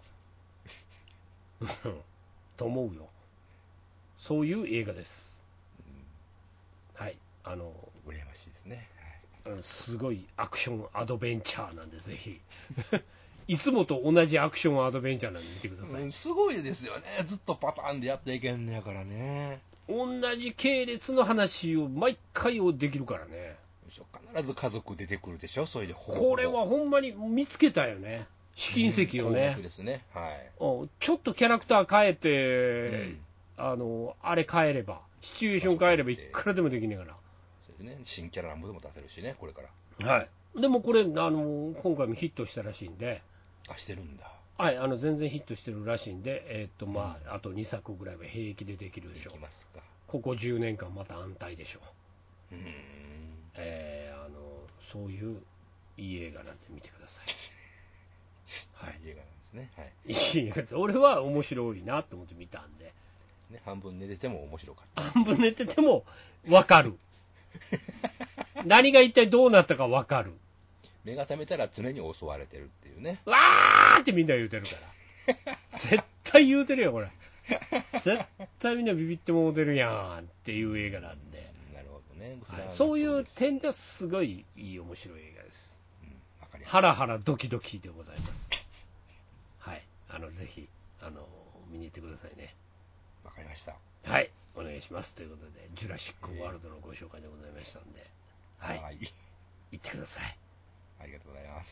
と思うよ。そういう映画です。はい。 羨ましいですね。 すごいアクションアドベンチャーなんで、ぜひ。いつもと同じアクションアドベンチャーなんで見てください。 すごいですよね。ずっとパターンでやっていけんねやからね。 同じ系列の話を毎回できるからね。 必ず家族出てくるでしょ。それでこれはほんまに見つけたよね。試金石をね。 ですね。 ちょっとキャラクター変えて、あれ変えれば、シチュエーション変えればいくらでもできねえから。 そうですね。新キャラなんぼでも出せるしね、これから。はい。でもこれ今回もヒットしたらしいんで。 してるんだ。 はい、全然ヒットしてるらしいんで、あと2作ぐらいは平気でできるでしょう。ここ10年間また安泰でしょう。そういういい映画なんで見てください。はい。 いい映画なんですね。はい。 いい映画です。俺は面白いなと思って見たんで。 半分寝てても面白かった。 半分寝てても分かる。何が一体どうなったか分かる。 目が覚めたら常に襲われてるっていうね。 わーってみんな言うてるから。絶対言うてるよ、これ。絶対みんなビビってもうてるやんっていう映画なんで。 なるほどね。 そういう点ではすごいいい面白い映画です。ハラハラドキドキでございます。はい。ぜひ、見に行ってくださいね。 わかりました。 はい。お願いします。ということで、ジュラシックワールドのご紹介でございましたんで。はい。行ってください。 ありがとうございます。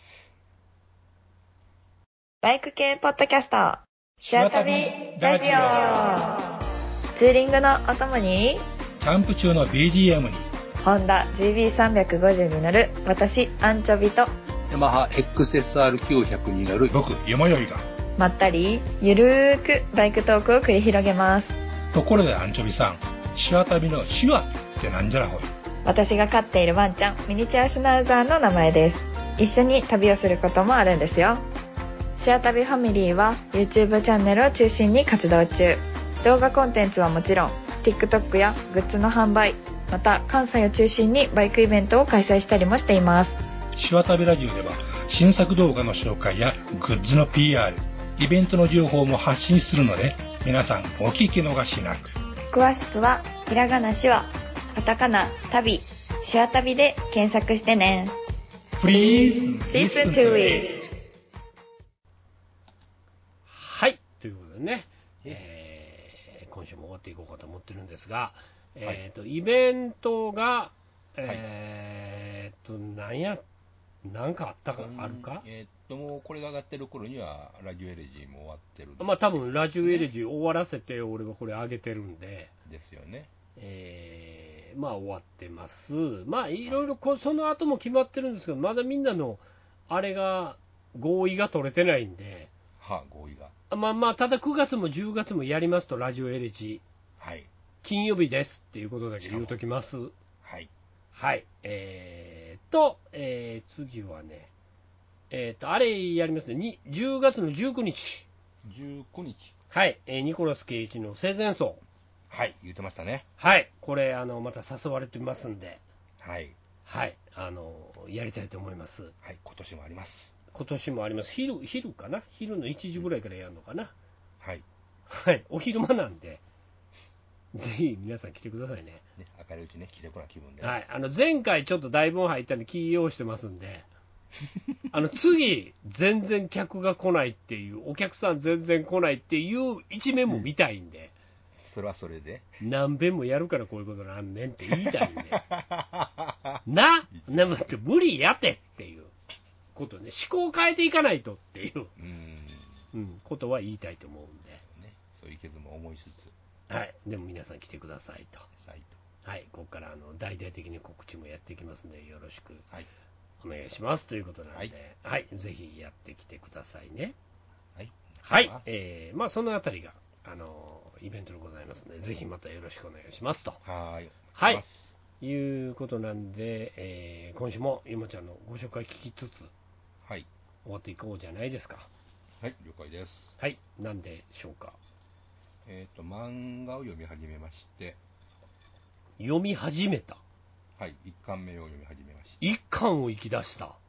バイク系ポッドキャスト、シュア旅ラジオ。ツーリングのお供に、 キャンプ中の BGM に、 ホンダ GB350 に乗る私アンチョビと、 ヤマハ XSR900 に乗る僕よもよいが、 まったりゆるーくバイクトークを繰り広げます。 ところでアンチョビさん、シュア旅のシュアってなんじゃらほい。 私が飼っているワンちゃん、ミニチュアシュナウザーの名前です。一緒に旅をすることもあるんですよ。シュア旅ファミリーは YouTube チャンネルを中心に活動中。動画コンテンツはもちろん TikTok やグッズの販売、 また関西を中心にバイクイベントを開催したりもしています。 シワ旅ラジオでは新作動画の紹介やグッズの PR、イベントの情報も発信するので、皆さんお聞き逃しなく。 詳しくはひらがなしわ、カタカナ旅、しわ旅で検索してね。 Please Listen to it。 はい、ということでね、今週も終わっていこうかと思ってるんですが、イベントが、なんかあったか、あるか？ もうこれが上がってる頃にはラジオエレジーも終わってる、 まあ多分ラジオエレジー終わらせて俺はこれ上げてるんでですよね。 まあ終わってます。まあいろいろその後も決まってるんですけど、まだみんなのあれが合意が取れてないんで、 合意がまあただ9月も10月もやりますと、ラジオエレジー、金曜日ですっていうことだけ言うときます。はい。次はね、あれやりますね。10月の19日。はい。ニコラス・ケイイチの生前葬。 はい。言ってましたね。 はい。これ、また誘われてますんで。 はい。 はい。やりたいと思います。 はい。今年もあります。 昼かな？昼の1時ぐらいからやるのかな？ はい。 はい。お昼間なんで。ぜひ皆さん来てくださいね。 明るいうちね、来てこな気分で、 はい。前回ちょっと大分入ったんで気用してますんで、次、全然客が来ないっていう、お客さん全然来ないっていう一面も見たいんで、 それはそれで。 何遍もやるからこういうことなんねんって言いたいんで、待って無理やてっていうことね、思考を変えていかないとっていう、ことは言いたいと思うんで。 そういうけずも思いつつ。 はい、でも皆さん来てくださいと。はい、ここから大々的に告知もやっていきますので、よろしくお願いしますということなので、はい、ぜひやってきてくださいね。はい、まあそのあたりがイベントでございますので、ぜひまたよろしくお願いしますと。はい、いうことなんで、今週もゆまちゃんのご紹介聞きつつ、終わっていこうじゃないですか。 はい、了解です。 はい、なんでしょうか。 漫画を読み始めまして。 読み始めた？ はい、1巻目を読み始めました。 1巻を生き出した。 はい。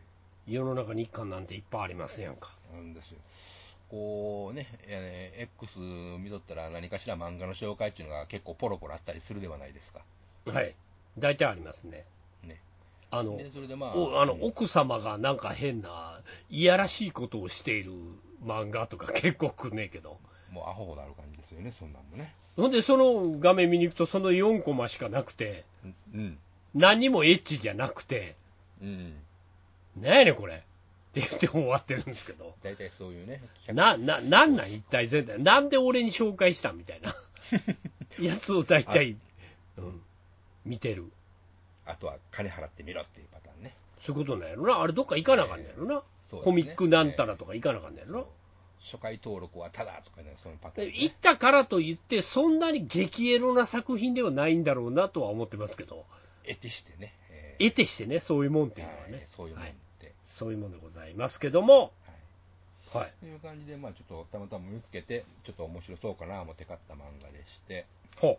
世の中に1巻なんていっぱいありますやんか。 なんですよ。こうね、X 見とったら何かしら漫画の紹介っていうのが結構ポロポロあったりするではないですか。 はい。大体ありますね。 それで奥様がなんか変ないやらしいことをしている漫画とか結構来るねんけど。 もうアホほどある感じですよね、そんなんもね。 ほんで、その画面見に行くと、その4コマしかなくて、何にもエッチじゃなくて、なんやねんこれって言って終わってるんですけど。 大体そういうね。 なん一体全体。なんで俺に紹介したみたいなやつを大体、見てる。 あとは金払ってみろっていうパターンね。 そういうことなんやろな。あれどっか行かなあかんねやろな。コミックなんたらとか行かなあかんねやろな。 初回登録はただとかね、そのパターン、 行ったからといってそんなに激エロな作品ではないんだろうなとは思ってますけど、 得てしてね、 そういうもんっていうのはね、 そういうもんって、 そういうもんでございますけども、 という感じで、ちょっとたまたま見つけてちょっと面白そうかな思って買った漫画でして、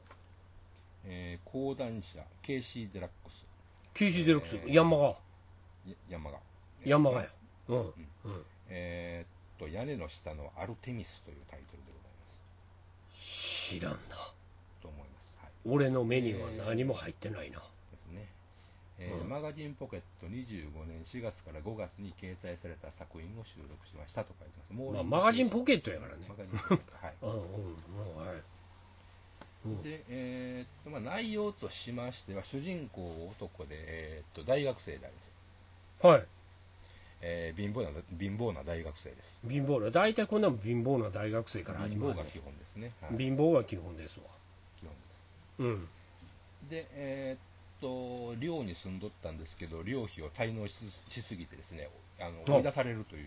講談社 KC デラックス、 KC デラックス、ヤンマガや、 屋根の下のアルテミスというタイトルでございます。 知らんなと思います。 俺の目には何も入ってないな。 ですね。マガジンポケット25年4月から5月に掲載された作品を収録しましたと書いてます。 マガジンポケットやからね。 マガジンポケット、で、内容としましては、主人公男で、大学生であります。貧乏な大学生です。 貧乏な、大体こんなも貧乏な大学生から始まる、 貧乏が基本ですね。 貧乏が基本ですわ。 基本です。で、寮に住んどったんですけど、寮費を滞納しすぎてですね、追い出されるという。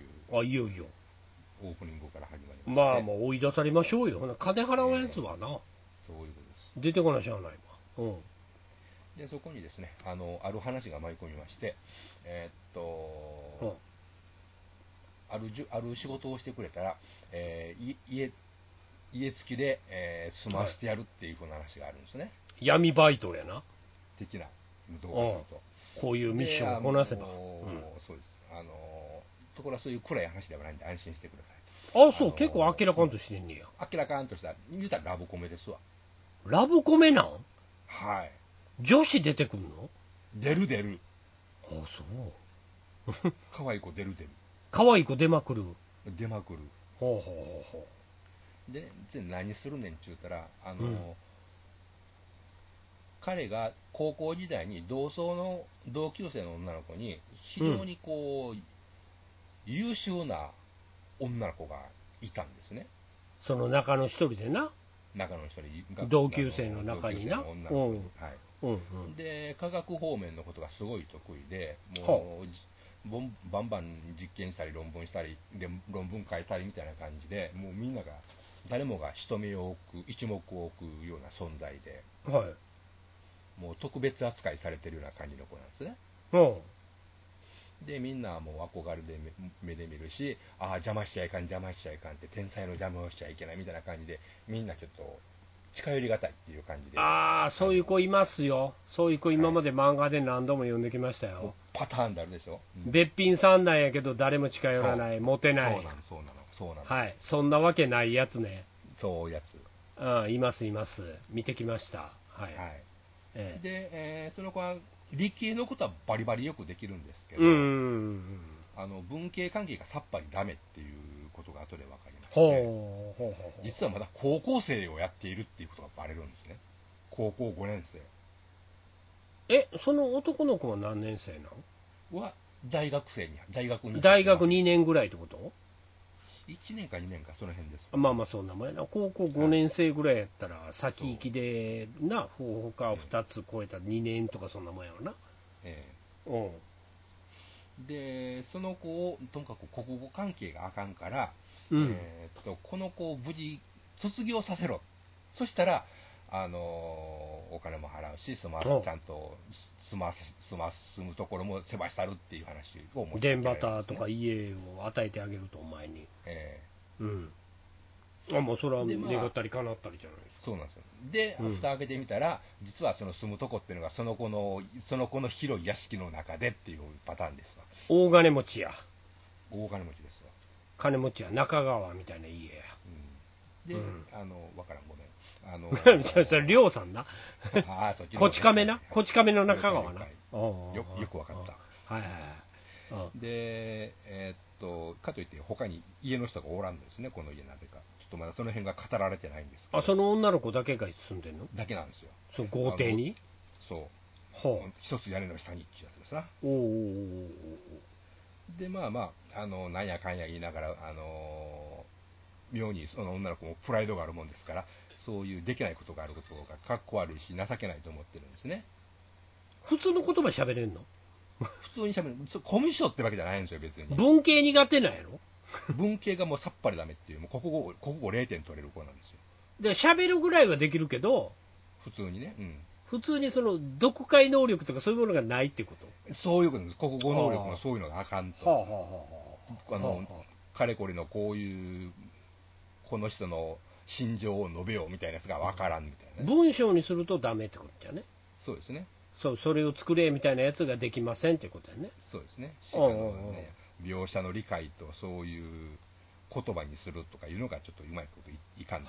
いよいよオープニングから始まりまして。 もう追い出されましょうよ。ほな金払うやつはな、 そういうことです。 出てこなしゃあないわ。 でそこにですね、ある話が舞い込みまして、ある仕事をしてくれたら、家付きで、住まわせてやるっていうふうな話があるんですね。 闇バイトやな。 的な、どうかすると。 こういうミッションをこなせば。 そうです。ところはそういう暗い話ではないんで安心してください。 そう、結構明らかんとしてんねや。 明らかんとした、言うたらラブコメですわ。 ラブコメなん？ はい。 女子出てくんの？ 出る。 そう。 可愛い子出る。 可愛い子出まくる。 ほう。で、何するねんって言ったら、彼が高校時代に同窓の同級生の女の子に非常に優秀な女の子がいたんですね。 その中の一人でな。 中の一人が同級生の中にな。 女の子に、で科学方面のことがすごい得意で、もうバンバン実験したり論文したりで論文書いたりみたいな感じで、もうみんなが誰もが一目を置く一目を置くような存在で、もう特別扱いされてるような感じの子なんですね。でみんなはもう憧れで目で見るし、邪魔しちゃいかんって、天才の邪魔をしちゃいけないみたいな感じで、みんなちょっと近寄りがたいっていう感じで。 そういう子いますよ。そういう子今まで漫画で何度も読んできましたよ。 パターンであるでしょ。 べっぴんさんなんやけど誰も近寄らない、モテない。 そうなの。 はい、そんなわけないやつね。 そういうやつ。 います。見てきました。はい。 で、その子は理系のことはバリバリよくできるんですけど、文系関係がさっぱりダメっていうことが後で分かりまして、実はまだ高校生をやっているっていうことがバレるんですね。高校5年生。その男の子は何年生なの？は大学 2年ぐらいってこと？ 1 年か2年かその辺です。 まあそんなもんやな。高校5年生ぐらいやったら先行きでな、他2つ超えた2年とかそんなもんやろな。 でその子をともかく国語関係があかんから、この子を無事卒業させろ。そしたらお金も払うし、ちゃんと住むところも世話したるっていう話を持ちかけられますね。田畑とか家を与えてあげると、お前に。もうそれは願ったり叶ったりじゃないですか。 そうなんですよ。で、蓋開けてみたら、実はその住むとこっていうのがその子の広い屋敷の中でっていうパターンですわ。 大金持ちや。 大金持ちですわ。 金持ちや、中川みたいな家や。 で、わからん、ごめん。 それ、りょうさんな。こち亀な。こち亀の中川な。 よくわかった。で、かといって他に家の人がおらんですね、この家なぜか。ちょっとまだその辺が語られてないんですけど。 その女の子だけが住んでんの？ だけなんですよ。 そう、豪邸に？ そう。一つ屋根の下にってやつですな。で、なんやかんや言いながら、妙にその女の子もプライドがあるもんですから、そういうできないことがあることがかっこ悪いし情けないと思ってるんですね。 普通の言葉喋れんの？ 普通に喋る。コミュ障ってわけじゃないんですよ、別に。 文系苦手なんやろ？ 文系がもうさっぱりダメっていう、もう国語0点取れる子なんですよ。 で、喋るぐらいはできるけど、 普通にね。 普通にその読解能力とかそういうものがないってこと？ そういうことです。国語能力のそういうのがあかんと。かれこれのこういう、この人の心情を述べようみたいなやつが分からんみたいな、 文章にするとダメってことじゃね。 そうですね。 それを作れみたいなやつができませんってことやね。 そうですね。描写の理解とそういう言葉にするとかいうのがちょっとうまいこといかんと。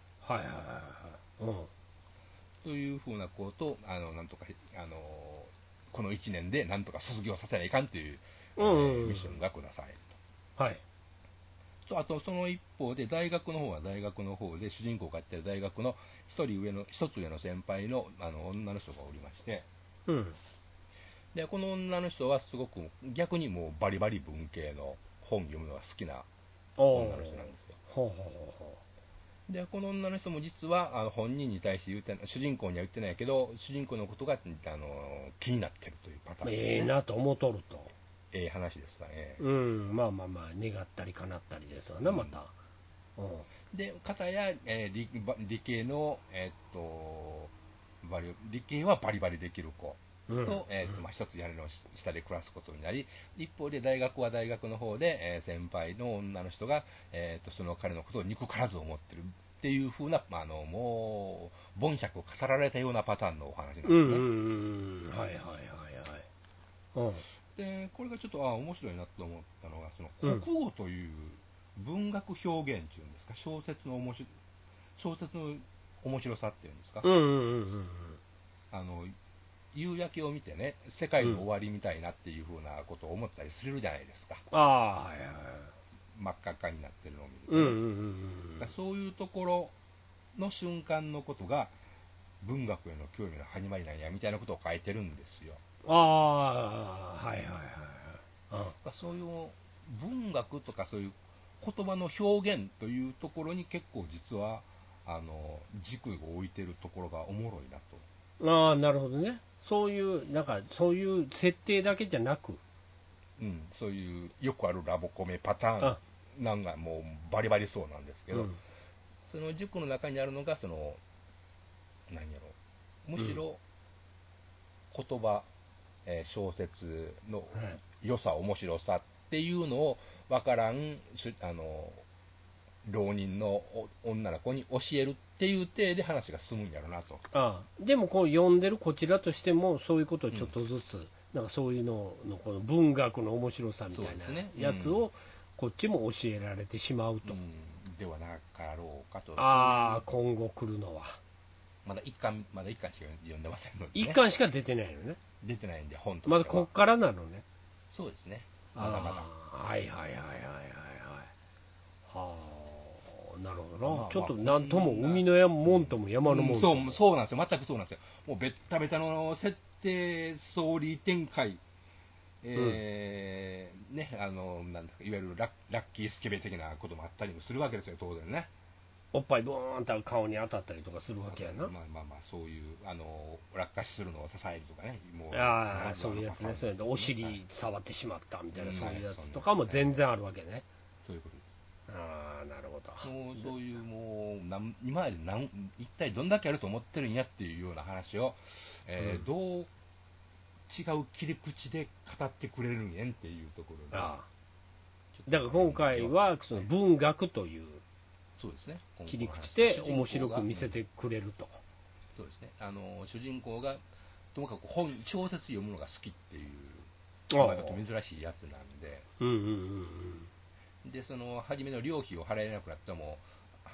というふうなことをなんとかこの1年でなんとか卒業させないかんという、ミッションが下されると。あとその一方で大学の方は大学の方で主人公がやってる大学の一つ上の先輩の女の人がおりまして、でこの女の人はすごく逆にもうバリバリ文系の本読むのが好きな女の人なんですよ。でこの女の人も実は本人に対して主人公には言ってないけど、主人公のことが気になってるというパターンですね。 なと思うとると。 話ですわね。 願ったり叶ったりですわね、また。 で、片や、理系の、理系はバリバリできる子と、一つ屋根の下で暮らすことになり、一方で大学は大学の方で、先輩の女の人が、その彼のことを憎からず思ってるっていう風な、もう凡百を語られたようなパターンのお話なんですね。 はいはいはいはい。 でこれがちょっと面白いなと思ったのが、その国語という文学表現っていうんですか、小説の面白さっていうんですか、夕焼けを見てね、世界の終わりみたいなっていう風なことを思ったりするじゃないですか。 はいはい。 真っ赤っかになってるのを見ると、そういうところの瞬間のことが文学への興味の始まりなんやみたいなことを書いてるんですよ。 はいはいはい。 そういう文学とかそういう言葉の表現というところに結構実は軸を置いてるところがおもろいなと。なるほどね。そういう設定だけじゃなく、 そういうよくあるラブコメパターンなんかもうバリバリそうなんですけど、その軸の中にあるのが何やろ、むしろ言葉、小説の良さ、面白さっていうのを分からん浪人の女の子に教えるっていう体で話が進むんやろなと。 でもこう読んでるこちらとしてもそういうことをちょっとずつ、なんかそういうののこの文学の面白さみたいなやつをこっちも教えられてしまうと、 ではなかろうかと。 今後来るのはまだ1巻しか読んでませんので、 1巻しか出てないのね。 出てないんで、本としてまだこっからなのね。 そうですね、まだまだ。 はいはいはいはいはいはい。なるほどな。ちょっとなんとも海の門とも山の門とも、 そうなんですよ、全くそうなんですよ。もうベッタベタの設定、ストーリー展開、なんだかいわゆるラッキースケベ的なこともあったりもするわけですよ、当然ね。 おっぱいボーンと顔に当たったりとかするわけやな。 そういう落下するのを支えるとかね、もうそういうやつね。それでお尻触ってしまったみたいな、そういうやつとかも全然あるわけね。 そういうこと。 なるほど。 もうそういう今まで一体どんだけあると思ってるんやっていうような話を、どう違う切り口で語ってくれるんやんっていうところで。 だから今回はその文学というそうですね、 切り口で面白く見せてくれると。 そうですね、主人公がともかく小説読むのが好きっていう、今だと珍しいやつなんで、でその初めの寮費を払えなくなったらも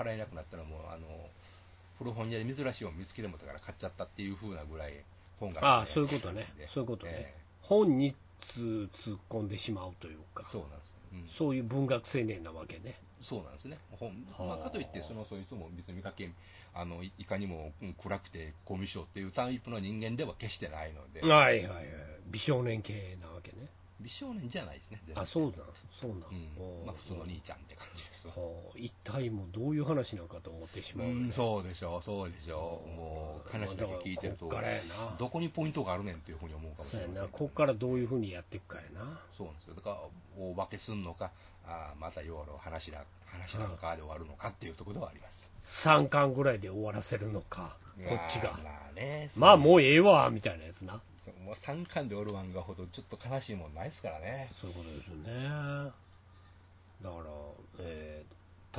古本屋で珍しい本見つけてもたから買っちゃったっていう風なぐらい本が好きなやつ。 そういうことね、そういうことね、本に突っ込んでしまうというか、 そうなんです、 そういう文学青年なわけね。 そうなんですね。かといってそいつも別に見かけいかにも暗くてコミュ障っていうタイプの人間では決してないので、 美少年系なわけね。 美少年じゃないですね。 そうなん、 普通の兄ちゃんって感じです。 一体もうどういう話なのかと思ってしまう、ね。 そうでしょう。もう話だけ聞いてると、どこにポイントがあるねんっていうふうに思うかもしれない。 そうやな、ここからどういうふうにやっていくかやな。 そうなんですよ。だから大化けすんのか、また要は話なんかで終わるのかっていうところではあります。 3巻ぐらいで終わらせるのか、こっちが。もうええわみたいなやつな。 もう3巻でおる漫画ほどちょっと悲しいもんないですからね。 そういうことですよね。だから、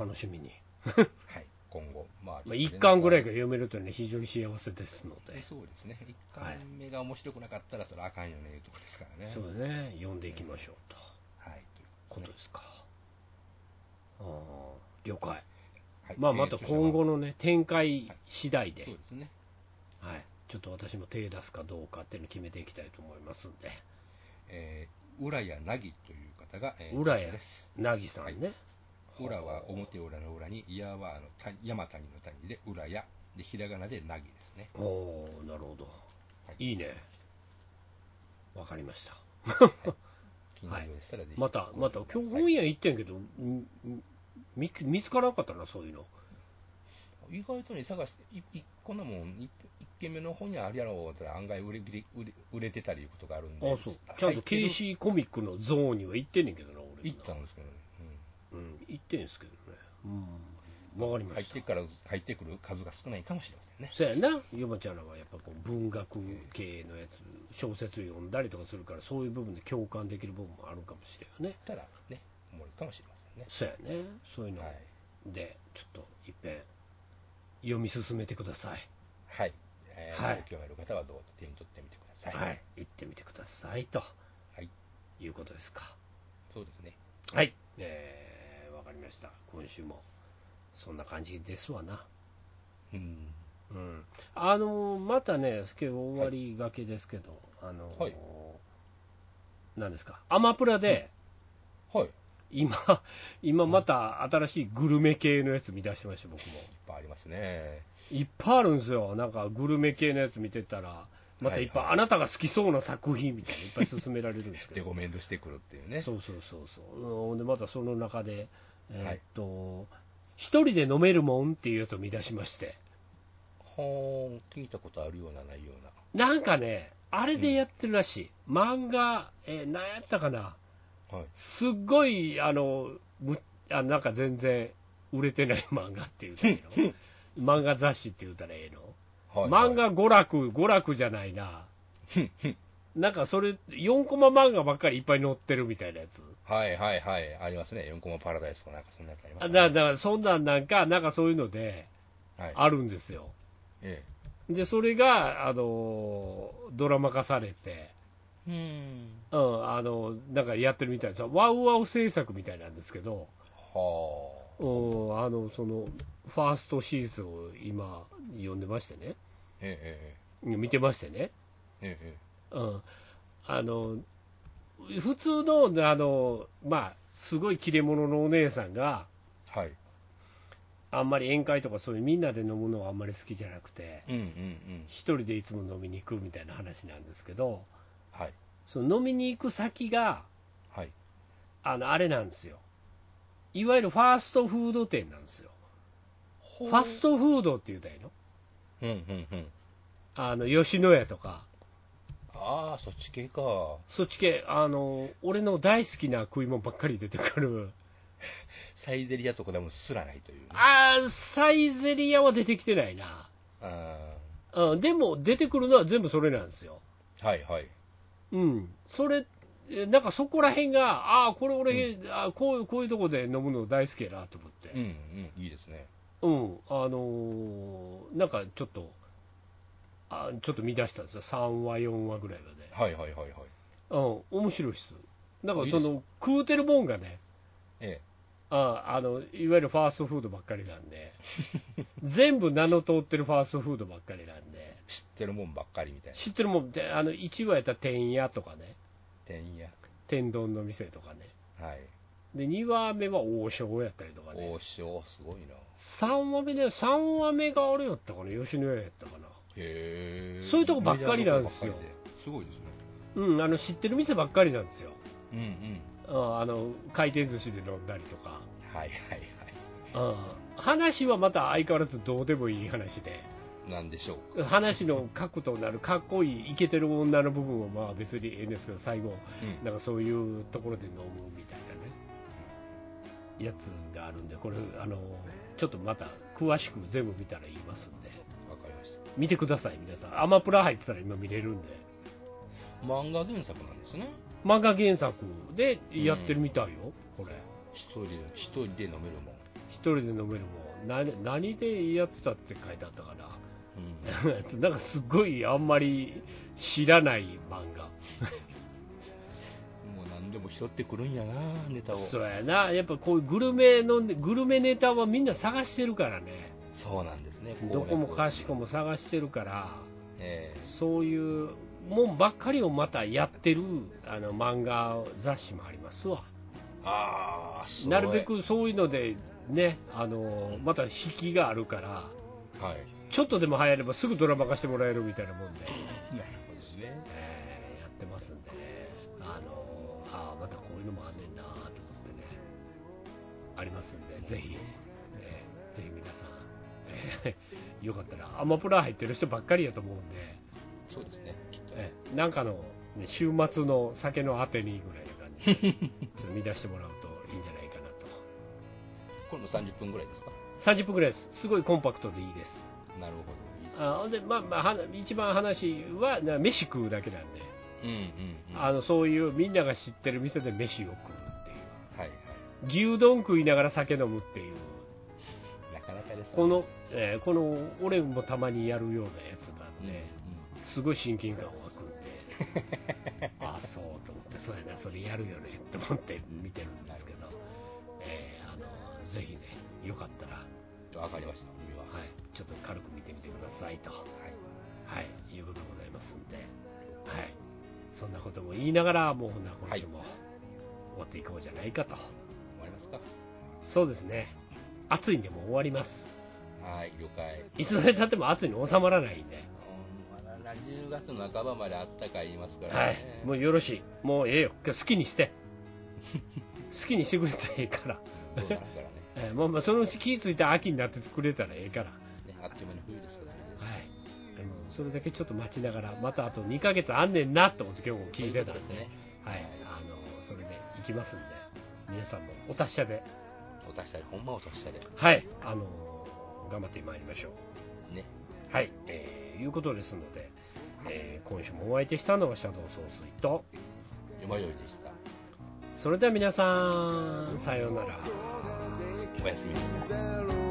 楽しみに。 はい、今後、 1巻ぐらいから読めるとね、非常に幸せですので。 そうですね、1巻目が面白くなかったら、それはあかんよねいうところですからね。 そうね、読んでいきましょうと。ということですか。了解。また今後のね、展開次第で、 そうですね。 ちょっと私も手出すかどうかっていうのを決めていきたいと思いますんで。 浦谷凪という方が、 浦谷凪さんね。 浦は表裏の裏に、矢は山谷の谷で浦谷で、ひらがなで凪ですね。 なるほど。いいね。わかりました。 気になるようでしたらぜひ。 また今日本屋行ってんけど見つからなかったな、そういうの。 意外とね、探してこんなもん1軒目の本屋あるやろうって案外売れてたりいうことがあるんで。 そうちゃんと KC コミックのゾーンには行ってんねんけどな、俺。 行ったんですけどね。 行ってんすけどね。わかりました。 入ってくる数が少ないかもしれませんね。 そうやな、ヨマちゃんらはやっぱ文学系のやつ、小説読んだりとかするから、そういう部分で共感できる部分もあるかもしれないね。 ただね、思うかもしれませんね。 そうやね、そういうので、ちょっといっぺん読み進めてください。 はい。はい、興味ある方はどうぞ手に取ってみてください。 はい、行ってみてくださいと、はい、いうことですか。 そうですね。 はい、わかりました。今週もそんな感じですわな。またね、終わりがけですけど、はい、何ですか、アマプラで、 はい、 今また新しいグルメ系のやつ見出してました、僕も。いっぱいありますね。 いっぱいあるんですよ。なんかグルメ系のやつ見てたら、またいっぱい、あなたが好きそうな作品みたいにいっぱい勧められるんですけど。 レコメンドしてくるっていうね。 そう。で、またその中で、一人で飲めるもんっていうやつを見出しまして。 聞いたことあるような、ないような。 なんかね、あれでやってるらしい。漫画、何やったかな。はい、すっごいなんか全然売れてない漫画って言うたらいいの漫画雑誌って言うたらええの、はいはい、漫画娯楽じゃないななんかそれ4コマ漫画ばっかりいっぱい載ってるみたいなやつ。 はいありますね。4コマパラダイスとかなんかそんなやつありますね。 だからそんなんかそういうのであるんですよ、はい、でそれがドラマ化されて、なんかやってるみたいですよ。ワウワウ制作みたいなんですけど、そのファーストシーズンを今読んでましてね、見てましてね、普通のすごい切れ者のお姉さんが、はい、あんまり宴会とかそういうみんなで飲むのはあんまり好きじゃなくて、一人でいつも飲みに行くみたいな話なんですけど、はい、その飲みに行く先が、はい、あれなんですよ。いわゆるファーストフード店なんですよ。ファストフードって言うたらいいの？吉野家とか。 ああ、そっち系か。 そっち系、俺の大好きな食い物ばっかり出てくる。 サイゼリヤとかでもすらないという、ね。 サイゼリヤは出てきてないな。でも出てくるのは全部それなんですよ。 はいはい。 それ、なんかそこら辺が、これ俺、こういうとこで飲むの大好きやなと思って。 いいですね。 なんかちょっと見出したんですよ。3話、4話ぐらいまで。 はい。 面白いっす。だから食うてるもんがね、いわゆるファーストフードばっかりなんで、全部名の通ってるファーストフードばっかりなんで。 知ってるもんばっかりみたいな。 知ってるもんで、1話やったら天屋とかね。天丼の店とかね。はい。で、2話目は王将やったりとかね。 王将、すごいな。 3話目があれやったかな、吉野家やったかな。そういうとこばっかりなんですよ。 すごいですね。知ってる店ばっかりなんですよ。回転寿司で飲んだりとか。話はまた相変わらずどうでもいい話で。 なんでしょう。 話の核となるかっこいいイケてる女の部分はまあ別にええんですけど、最後、なんかそういうところで飲むみたいなね、やつがあるんで、これちょっとまた詳しく全部見たら言いますんで。 わかりました。 見てください、皆さん。アマプラ入ってたら今見れるんで。 漫画原作なんですね。 漫画原作でやってるみたいよ、これ。 一人で飲めるもん。 一人で飲めるもん。何でやってたって書いてあったかな。なんかすごいあんまり知らない漫画。 もう何でも拾ってくるんやな、ネタを。 そうやな。やっぱこういうグルメネタはみんな探してるからね。 そうなんですね。 どこもかしこも探してるから、そういうもんばっかりをまたやってる漫画雑誌もありますわ。なるべくそういうのでね、また引きがあるから、はい、ちょっとでも流行ればすぐドラマ化してもらえるみたいなもんで、なるほどですね。 やってますんでね、またこういうのもあんねんなと思ってね、ありますんで、ぜひ皆さん、よかったらアマプラ入ってる人ばっかりやと思うんで、 そうですね、きっとなんかの、ね、週末の酒のあてにぐらいな感じでちょっと見出してもらうといいんじゃないかなと。 今度30分ぐらいですか ？30分ぐらいです。すごいコンパクトでいいです。 なるほど。 で一番話は飯食うだけなんで、そういうみんなが知ってる店で飯を食うっていう、牛丼食いながら酒飲むっていう、 なかなかですね。 このこの俺もたまにやるようなやつなんで、すごい親近感湧くんでああそうと思って、そうやなそれやるよねと思って見てるんですけど、ぜひねよかったら分かりました、 はい、ちょっと軽く見てみてくださいと、はい、いうことでございますんで、はい、そんなことも言いながらもう今週も終わっていこうじゃないかと。 終わりますか。 そうですね、暑いんでもう終わります。 はい、了解。 いつまでたっても暑いの収まらないんで、 10月の半ばまであったかい言いますからね。 はい、もうよろしい、もうええよ、好きにして好きにしてくれたらええからもうそのうち気付いた秋になってくれたらええから、ね、 あっという間に冬ですからね。 はい、でもそれだけちょっと待ちながら、またあと2ヶ月あんねんなと思って今日も聞いてたんで、はい、それで行きますんで、皆さんもお達者で、 ほんまお達者で、 はい、頑張ってまいりましょうね。はい、いうことですので、今週もお相手したのはシャドウ総帥とよまよいでした。 それでは皆さんさようなら、 おやすみなさい。